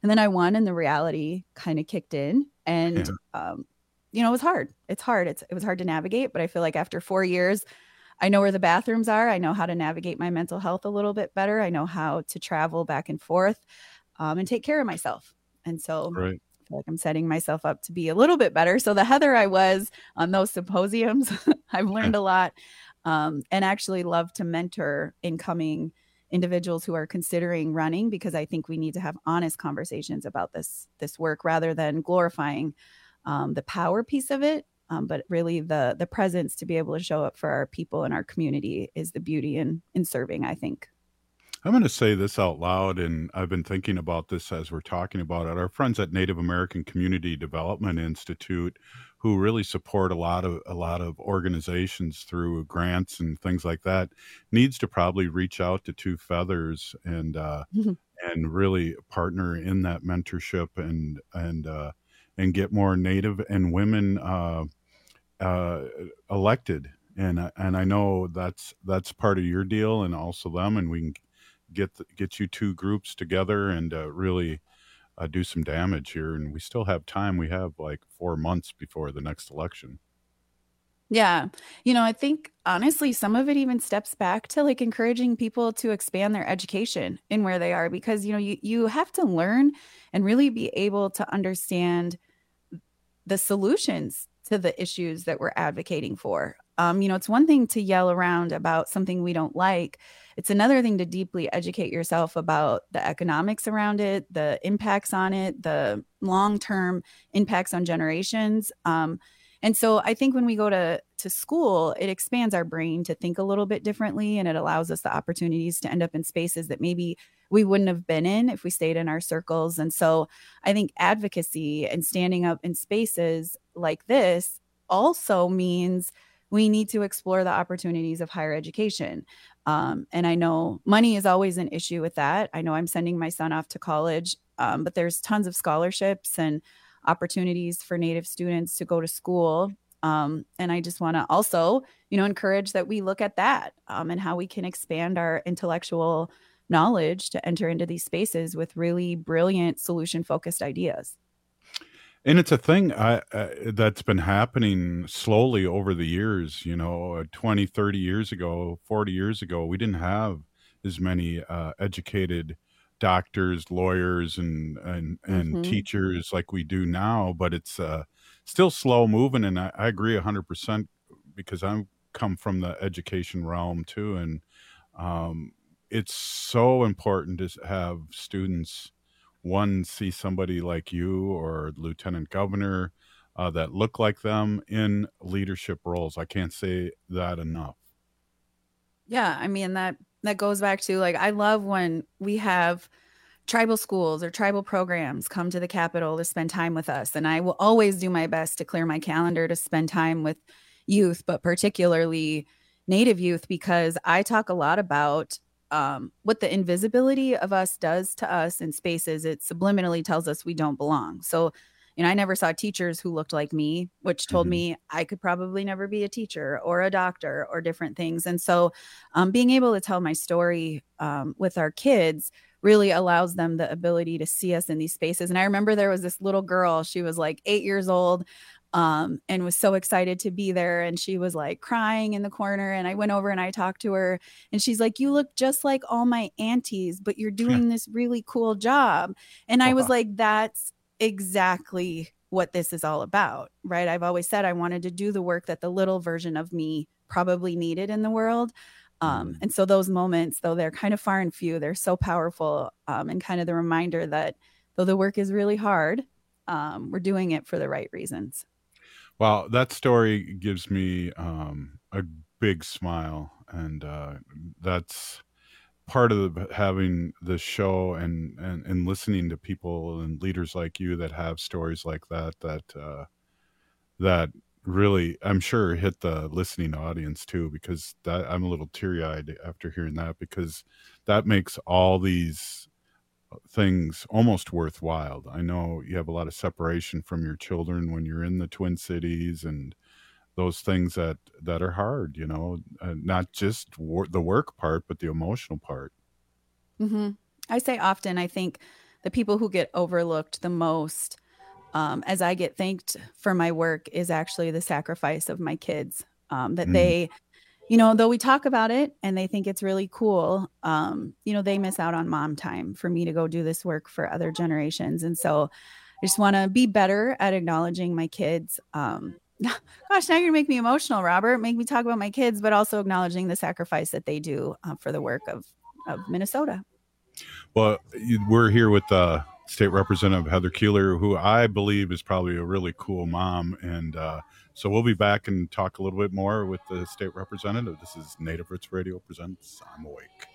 And then I won and the reality kind of kicked in. And, yeah. um, you know, it was hard. It's hard. It's, it was hard to navigate. But I feel like after four years, I know where the bathrooms are. I know how to navigate my mental health a little bit better. I know how to travel back and forth um, and take care of myself. And so right. I feel like I'm setting myself up to be a little bit better. So the Heather I was on those symposiums, I've learned a lot um, and actually love to mentor incoming individuals who are considering running, because I think we need to have honest conversations about this, this work rather than glorifying um, the power piece of it. Um, but really the the presence to be able to show up for our people in our community is the beauty in in serving, I think. I'm going to say this out loud, and I've been thinking about this as we're talking about it. Our friends at Native American Community Development Institute, who really support a lot of a lot of organizations through grants and things like that, needs to probably reach out to Two Feathers and uh, mm-hmm. and really partner in that mentorship and and uh, and get more Native and women uh, uh, elected. And and I know that's that's part of your deal and also them, and we can get the, get you two groups together and uh, really uh, do some damage here. And we still have time. We have like four months before the next election. Yeah. You know, I think honestly, some of it even steps back to like encouraging people to expand their education in where they are, because, you know, you, you have to learn and really be able to understand the solutions to the issues that we're advocating for. Um, you know, it's one thing to yell around about something we don't like. It's another thing to deeply educate yourself about the economics around it, the impacts on it, the long-term impacts on generations. Um, and so I think when we go to, to school, it expands our brain to think a little bit differently, and it allows us the opportunities to end up in spaces that maybe we wouldn't have been in if we stayed in our circles. And so I think advocacy and standing up in spaces like this also means we need to explore the opportunities of higher education. Um, and I know money is always an issue with that. I know I'm sending my son off to college, um, but there's tons of scholarships and opportunities for Native students to go to school. Um, and I just want to also, you know, encourage that we look at that um, and how we can expand our intellectual knowledge to enter into these spaces with really brilliant solution-focused ideas. And it's a thing I, uh, that's been happening slowly over the years. You know, twenty, thirty years ago, forty years ago, we didn't have as many uh, educated doctors, lawyers, and and, and mm-hmm. teachers like we do now. But it's uh, still slow moving. And I, I agree one hundred percent because I'm come from the education realm too. And um, it's so important to have students one, see somebody like you or lieutenant governor uh, that look like them in leadership roles. I can't say that enough. Yeah, I mean, that that goes back to, like, I love when we have tribal schools or tribal programs come to the Capitol to spend time with us. And I will always do my best to clear my calendar to spend time with youth, but particularly Native youth, because I talk a lot about Um, what the invisibility of us does to us in spaces. It subliminally tells us we don't belong. So, you know, I never saw teachers who looked like me, which told mm-hmm. me I could probably never be a teacher or a doctor or different things. And so um, being able to tell my story um, with our kids really allows them the ability to see us in these spaces. And I remember there was this little girl, she was like eight years old, Um, and was so excited to be there. And she was like crying in the corner. And I went over and I talked to her and she's like, "You look just like all my aunties, but you're doing this really cool job." And I was like, that's exactly what this is all about, right? I've always said I wanted to do the work that the little version of me probably needed in the world. Um, mm. And so those moments, though they're kind of far and few, they're so powerful, um, and kind of the reminder that though the work is really hard, um, we're doing it for the right reasons. Well, that story gives me um, a big smile, and uh, that's part of the, having the show and, and, and listening to people and leaders like you that have stories like that, that, uh, that really, I'm sure, hit the listening audience too, because that, I'm a little teary-eyed after hearing that, because that makes all these things almost worthwhile. I know you have a lot of separation from your children when you're in the Twin Cities, and those things that that are hard, you know, uh, not just wor- the work part, but the emotional part. Mm-hmm. I say often, I think the people who get overlooked the most, um, as I get thanked for my work, is actually the sacrifice of my kids. Um, that mm. they, you know, though we talk about it and they think it's really cool, um, you know, they miss out on mom time for me to go do this work for other generations. And so I just want to be better at acknowledging my kids. Um, gosh, now you're gonna make me emotional, Robert. Make me talk about my kids, but also acknowledging the sacrifice that they do uh, for the work of, of Minnesota. Well, we're here with uh, State Representative Heather Keeler, who I believe is probably a really cool mom. And uh, so we'll be back and talk a little bit more with the State Representative. This is Native Roots Radio presents I'm Awake.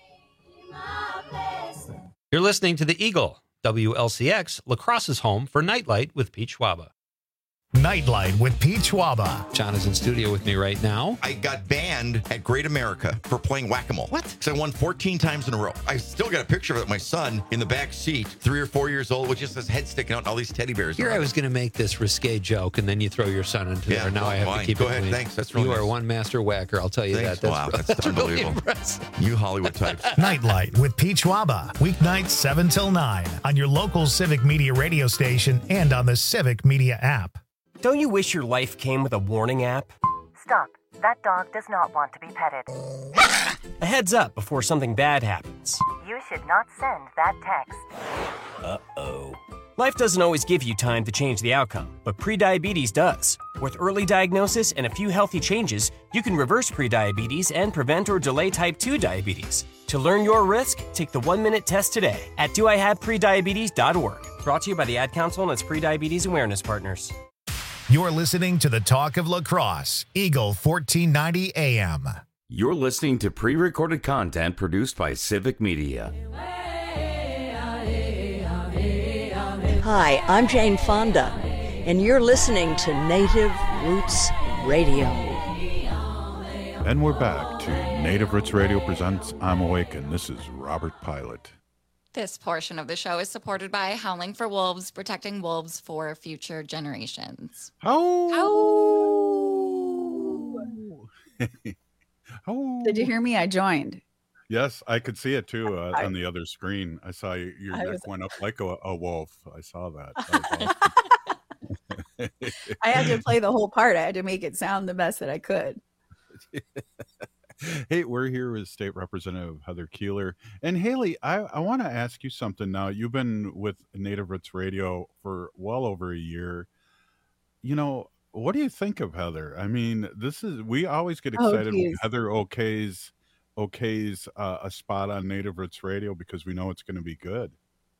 You're listening to The Eagle, W L C X, La Crosse's home for Nightlight with Pete Schwaba. Nightlight with Pete Schwaba. John is in studio with me right now. I got banned at Great America for playing whack-a-mole. What? Because I won fourteen times in a row. I still got a picture of it, my son in the back seat, three or four years old, with just his head sticking out and all these teddy bears. Here I was going to make this risque joke, and then you throw your son into yeah, there. Now well, I have fine. to keep Go it ahead. clean. Thanks. That's really You nice. are one master whacker, I'll tell you Thanks. that. That's, wow, that's, that's unbelievable. Really impressive. You Hollywood types. Nightlight with Pete Schwaba. Weeknights seven till nine on your local Civic Media radio station and on the Civic Media app. Don't you wish your life came with a warning app? Stop. That dog does not want to be petted. A heads up before something bad happens. You should not send that text. Uh-oh. Life doesn't always give you time to change the outcome, but prediabetes does. With early diagnosis and a few healthy changes, you can reverse prediabetes and prevent or delay type two diabetes. To learn your risk, take the one-minute test today at do I have prediabetes dot org. Brought to you by the Ad Council and its prediabetes awareness partners. You're listening to the Talk of La Crosse, Eagle fourteen ninety A M. You're listening to pre-recorded content produced by Civic Media. Hi, I'm Jane Fonda, and you're listening to Native Roots Radio. And we're back to Native Roots Radio presents I'm Awake, and this is Robert Pilot. This portion of the show is supported by Howling for Wolves, protecting wolves for future generations. Oh. Oh. Did you hear me? I joined. Yes, I could see it too uh, I, on the other screen. I saw you, your I neck was... went up like a, a wolf. I saw that. that awesome. I had to play the whole part. I had to make it sound the best that I could. Hey, we're here with State Representative Heather Keeler. And Haley, I, I want to ask you something now. You've been with Native Roots Radio for well over a year. You know, what do you think of Heather? I mean, this is, we always get excited oh, when Heather okays, okays uh, a spot on Native Roots Radio because we know it's going to be good.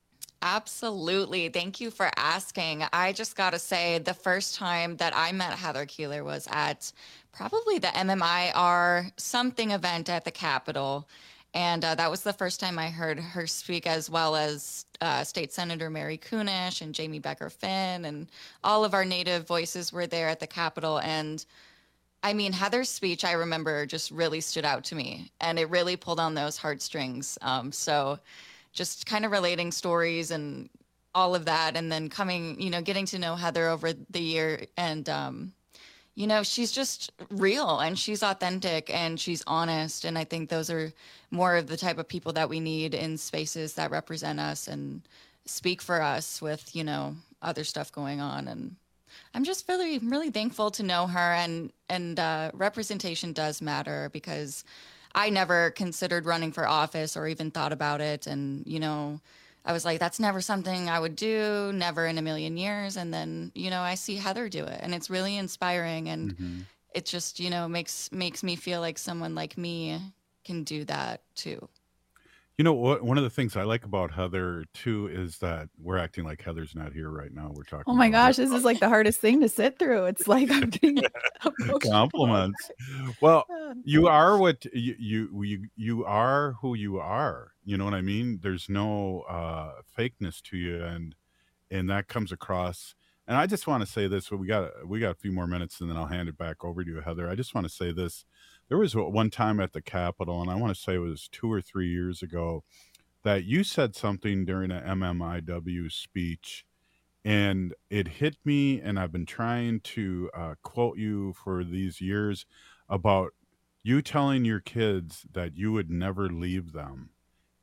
Absolutely. Thank you for asking. I just got to say, the first time that I met Heather Keeler was at probably the M M I R something event at the Capitol. And uh, that was the first time I heard her speak, as well as uh, State Senator Mary Kunesh and Jamie Becker-Finn. And all of our Native voices were there at the Capitol. And I mean, Heather's speech, I remember, just really stood out to me. And it really pulled on those heartstrings. Um, so just kind of relating stories and all of that. And then coming, you know, getting to know Heather over the year. And, um, you know, she's just real and she's authentic and she's honest. And I think those are more of the type of people that we need in spaces that represent us and speak for us with, you know, other stuff going on. And I'm just really, really thankful to know her. And, and uh, representation does matter because I never considered running for office or even thought about it. And, you know, I was like, that's never something I would do, never in a million years. And then, you know, I see Heather do it and it's really inspiring. And mm-hmm. it just, you know, makes makes me feel like someone like me can do that too. You know, what? One of the things I like about Heather, too, is that we're acting like Heather's not here right now. We're talking. Oh, my gosh. Her. This is like the hardest thing to sit through. It's like I'm getting compliments. Well, you are what you, you, you, you are who you are. You know what I mean? There's no uh, fakeness to you. And, and that comes across. And I just want to say this. We got, we got a few more minutes and then I'll hand it back over to you, Heather. I just want to say this. There was one time at the Capitol, and I want to say it was two or three years ago, that you said something during an M M I W speech, and it hit me, and I've been trying to uh, quote you for these years about you telling your kids that you would never leave them.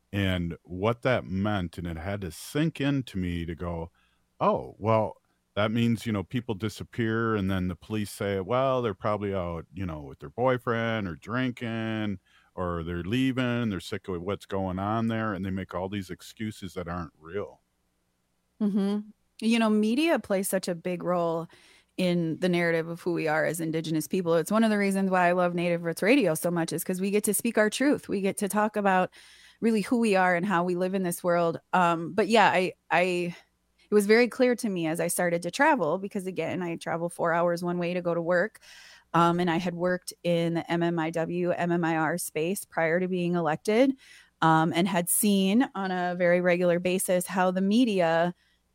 and what that meant. And it had to sink into me to go, oh, well, that means, you know, people disappear and then the police say, well, they're probably out, you know, with their boyfriend or drinking, or they're leaving, they're sick of what's going on there. And they make all these excuses that aren't real. Mm-hmm. You know, media plays such a big role in the narrative of who we are as Indigenous people. It's one of the reasons why I love Native Roots Radio so much, is because we get to speak our truth. We get to talk about really who we are and how we live in this world. Um, but yeah, I, I, it was very clear to me as I started to travel, because again, I travel four hours one way to go to work. Um, and I had worked in the M M I W, M M I R space prior to being elected, um, and had seen on a very regular basis how the media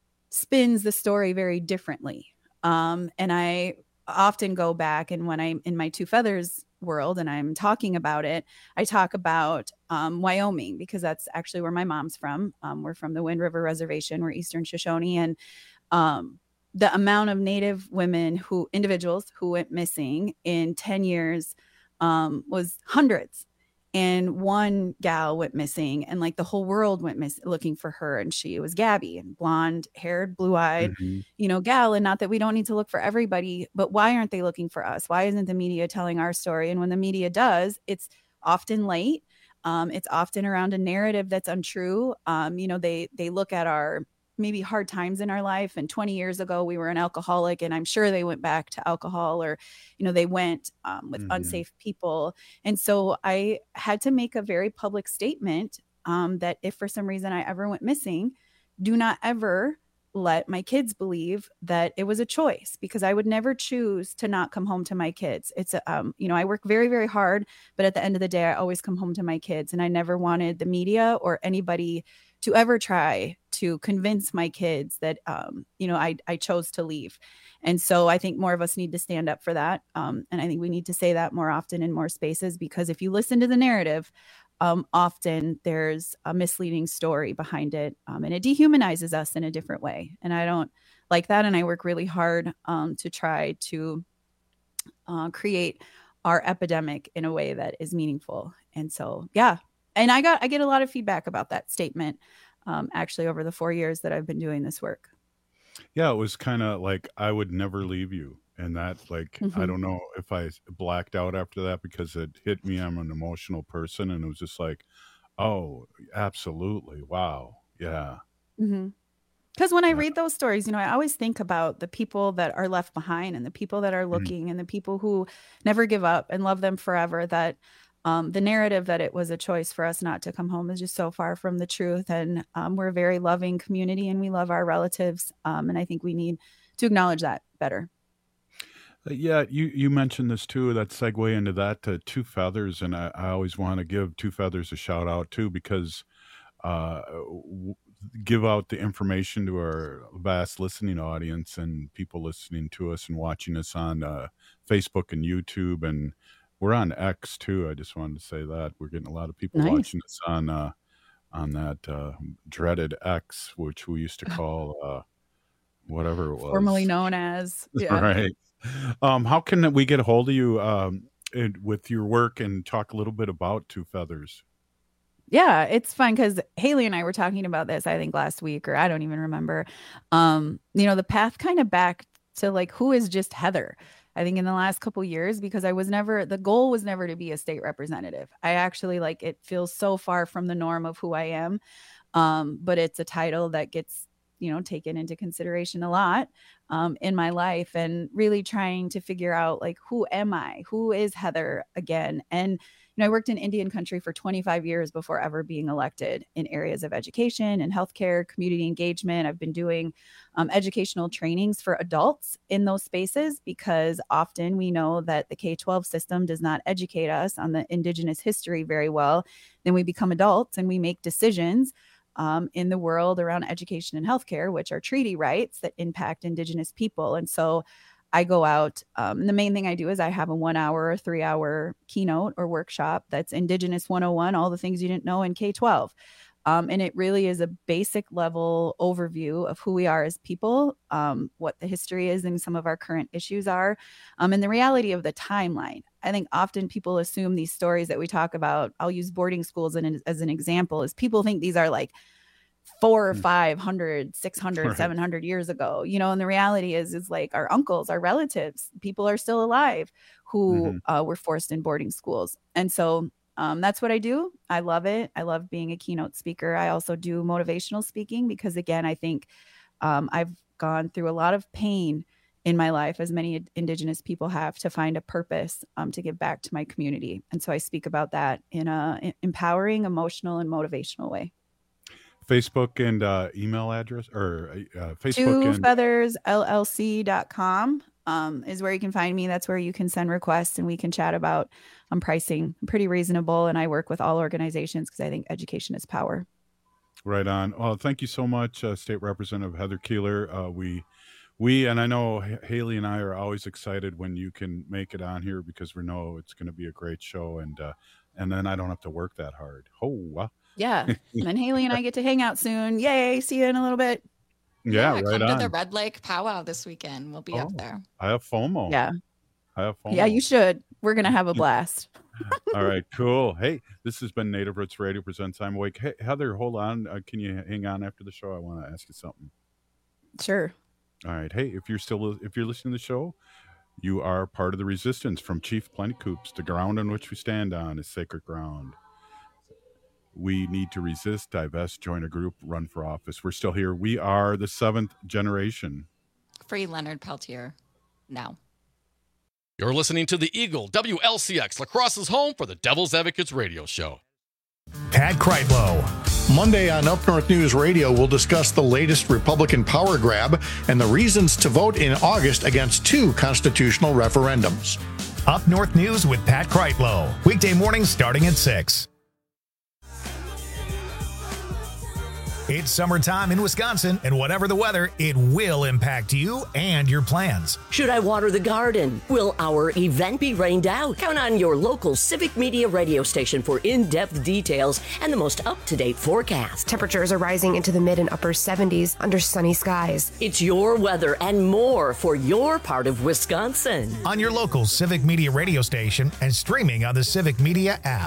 spins the story very differently. Um, and I often go back, and when I'm in my Two Feathers world and I'm talking about it, I talk about um, Wyoming, because that's actually where my mom's from. Um, we're from the Wind River Reservation. We're Eastern Shoshone. And um, the amount of Native women who, individuals who went missing in ten years um, was hundreds. And one gal went missing, and like the whole world went miss looking for her. And she was Gabby, and blonde haired, blue eyed, mm-hmm. you know, gal. And not that we don't need to look for everybody, but why aren't they looking for us? Why isn't the media telling our story? And when the media does, it's often late. Um, it's often around a narrative that's untrue. Um, you know, they, they look at our maybe hard times in our life. And twenty years ago, we were an alcoholic, and I'm sure they went back to alcohol, or, you know, they went um, with mm-hmm. unsafe people. And so I had to make a very public statement um, that if for some reason I ever went missing, do not ever let my kids believe that it was a choice, because I would never choose to not come home to my kids. It's, a, um, you know, I work very, very hard, but at the end of the day, I always come home to my kids. And I never wanted the media or anybody to ever try to convince my kids that, um, you know, I, I chose to leave. And so I think more of us need to stand up for that. Um, and I think we need to say that more often in more spaces, because if you listen to the narrative, um, often there's a misleading story behind it, um, and it dehumanizes us in a different way. And I don't like that. And I work really hard um, to try to uh, create our epidemic in a way that is meaningful. And so, yeah. And I got, I get a lot of feedback about that statement, um, actually over the four years that I've been doing this work. Yeah. It was kind of like, I would never leave you. And that, like, Mm-hmm. I don't know if I blacked out after that, because it hit me. I'm an emotional person. And it was just like, oh, absolutely. Wow. Yeah. Mm-hmm. Because when I read those stories, you know, I always think about the people that are left behind, and the people that are looking, mm-hmm. and the people who never give up and love them forever. That um, the narrative that it was a choice for us not to come home is just so far from the truth. And um, we're a very loving community, and we love our relatives. Um, and I think we need to acknowledge that better. Yeah, you, you mentioned this too, that segue into that, uh, Two Feathers. And I, I always want to give Two Feathers a shout out too, because uh, w- give out the information to our vast listening audience and people listening to us and watching us on uh, Facebook and YouTube. And we're on X too. I just wanted to say that we're getting a lot of people Nice. watching us on uh, on that uh, dreaded X, which we used to call uh, whatever it was. Formerly known as. Yeah. Right. Um, how can we get a hold of you um, and, with your work, and talk a little bit about Two Feathers? Yeah, it's fun because Haley and I were talking about this, I think last week, or I don't even remember. Um, you know, the path kind of back to like, who is just Heather? I think in the last couple years, because I was never, the goal was never to be a state representative. I actually like, it feels so far from the norm of who I am. Um, but it's a title that gets, you know, taken into consideration a lot um, in my life, and really trying to figure out like, who am I? Who is Heather again? And, you know, I worked in Indian country for twenty-five years before ever being elected, in areas of education and healthcare, community engagement. I've been doing um, educational trainings for adults in those spaces, because often we know that the K twelve system does not educate us on the Indigenous history very well. Then we become adults and we make decisions Um, in the world around education and healthcare, which are treaty rights that impact Indigenous people. And so I go out, um, and the main thing I do is I have a one hour or three hour keynote or workshop that's Indigenous one oh one, all the things you didn't know in K twelve. Um, and it really is a basic level overview of who we are as people, um, what the history is and some of our current issues are, um, and the reality of the timeline. I think often people assume these stories that we talk about, I'll use boarding schools as an, as an example, is people think these are like four or five hundred, six hundred, right. seven hundred years ago, you know, and the reality is, is like our uncles, our relatives, people are still alive who mm-hmm. uh, were forced in boarding schools. And so um, that's what I do. I love it. I love being a keynote speaker. I also do motivational speaking because, again, I think um, I've gone through a lot of pain in my life, as many Indigenous people have, to find a purpose um, to give back to my community. And so I speak about that in a empowering, emotional, and motivational way. Facebook and uh, email address or uh, Facebook two and feathers L L C dot com um, is where you can find me. That's where you can send requests and we can chat about um, pricing. I'm pretty reasonable, and I work with all organizations because I think education is power. Right on. Well, thank you so much, uh, State Representative Heather Keeler. Uh, we, we, and I know H- Haley and I are always excited when you can make it on here because we know it's going to be a great show, and uh, and then I don't have to work that hard. Oh, wow. Yeah. And then Haley and I get to hang out soon. Yay. See you in a little bit. Yeah, yeah right come on. to the Red Lake powwow this weekend. We'll be oh, up there. I have FOMO. Yeah. I have FOMO. Yeah, you should. We're going to have a blast. All right, cool. Hey, this has been Native Roots Radio presents I'm Awake. Hey, Heather, hold on. Uh, can you hang on after the show? I want to ask you something. Sure. All right. Hey, if you're still if you're listening to the show, you are part of the resistance from Chief Plenty Coups. The ground on which we stand on is sacred ground. We need to resist, divest, join a group, run for office. We're still here. We are the seventh generation. Free Leonard Peltier now. You're listening to the Eagle, W L C X, La Crosse's home for the Devil's Advocates radio show. Pat Kreitlow. Monday on Up North News Radio, we'll discuss the latest Republican power grab and the reasons to vote in August against two constitutional referendums. Up North News with Pat Kreitlow. Weekday mornings starting at six. It's summertime in Wisconsin, and whatever the weather, it will impact you and your plans. Should I water the garden? Will our event be rained out? Count on your local Civic Media radio station for in-depth details and the most up-to-date forecast. Temperatures are rising into the mid and upper seventies under sunny skies. It's your weather and more for your part of Wisconsin. On your local Civic Media radio station and streaming on the Civic Media app.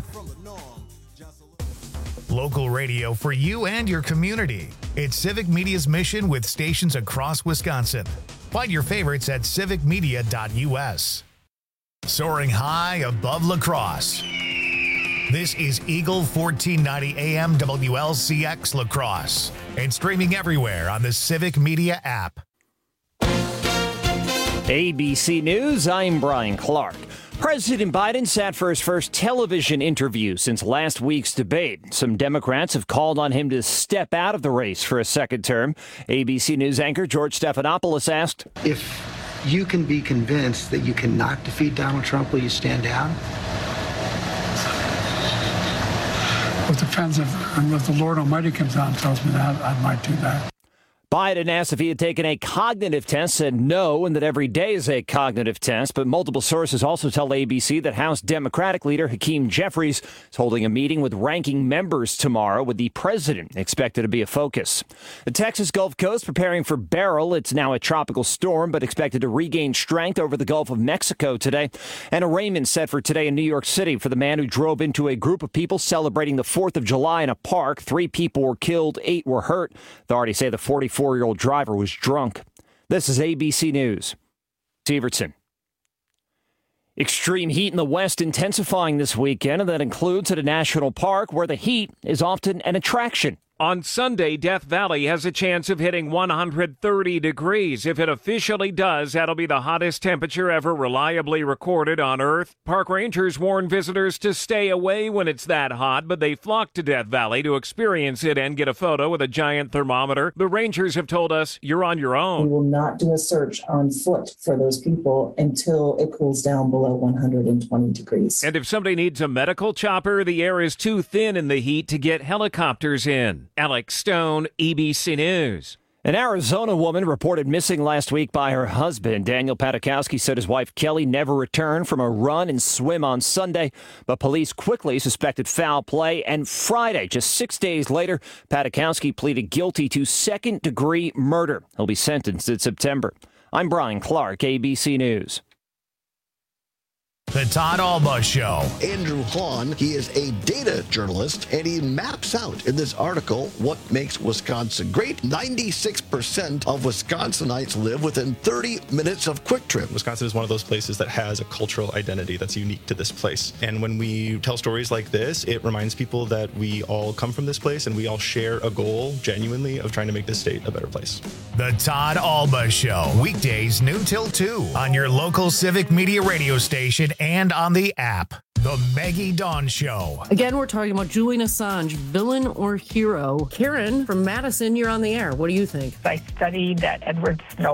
Local radio for you and your community. It's Civic Media's mission with stations across Wisconsin. Find your favorites at civic media dot u s. Soaring high above La Crosse. This is Eagle fourteen ninety A M W L C X La Crosse and streaming everywhere on the Civic Media app. A B C News, I'm Brian Clark. President Biden sat for his first television interview since last week's debate. Some Democrats have called on him to step out of the race for a second term. A B C News anchor George Stephanopoulos asked, if you can be convinced that you cannot defeat Donald Trump, will you stand down? Well, it depends if, if the Lord Almighty comes out and tells me that, I might do that. Biden asked if he had taken a cognitive test, said no, and that every day is a cognitive test. But multiple sources also tell A B C that House Democratic leader Hakeem Jeffries is holding a meeting with ranking members tomorrow, with the president expected to be a focus. The Texas Gulf Coast preparing for Beryl. It's now a tropical storm, but expected to regain strength over the Gulf of Mexico today. And arraignment set for today in New York City for the man who drove into a group of people celebrating the fourth of July in a park. Three people were killed, eight were hurt. Authorities say the forty-four-year-old driver was drunk. This is A B C News. Severson. Extreme heat in the West intensifying this weekend, and that includes at a national park where the heat is often an attraction. On Sunday, Death Valley has a chance of hitting one hundred thirty degrees. If it officially does, that'll be the hottest temperature ever reliably recorded on Earth. Park rangers warn visitors to stay away when it's that hot, but they flock to Death Valley to experience it and get a photo with a giant thermometer. The rangers have told us you're on your own. We will not do a search on foot for those people until it cools down below one hundred twenty degrees. And if somebody needs a medical chopper, the air is too thin in the heat to get helicopters in. Alex Stone, A B C News. An Arizona woman reported missing last week by her husband. Daniel Patakowski said his wife Kelly never returned from a run and swim on Sunday, but police quickly suspected foul play. And Friday, just six days later, Patakowski pleaded guilty to second-degree murder. He'll be sentenced in September. I'm Brian Clark, A B C News. The Todd Alba Show. Andrew Hahn, he is a data journalist, and he maps out in this article what makes Wisconsin great. ninety-six percent of Wisconsinites live within thirty minutes of Quick Trip. Wisconsin is one of those places that has a cultural identity that's unique to this place. And when we tell stories like this, it reminds people that we all come from this place and we all share a goal, genuinely, of trying to make this state a better place. The Todd Alba Show. Weekdays noon till two on your local Civic Media radio station and on the app. The Maggie Dawn Show. Again, we're talking about Julian Assange, villain or hero. Karen from Madison, you're on the air. What do you think? I studied that Edward Snowden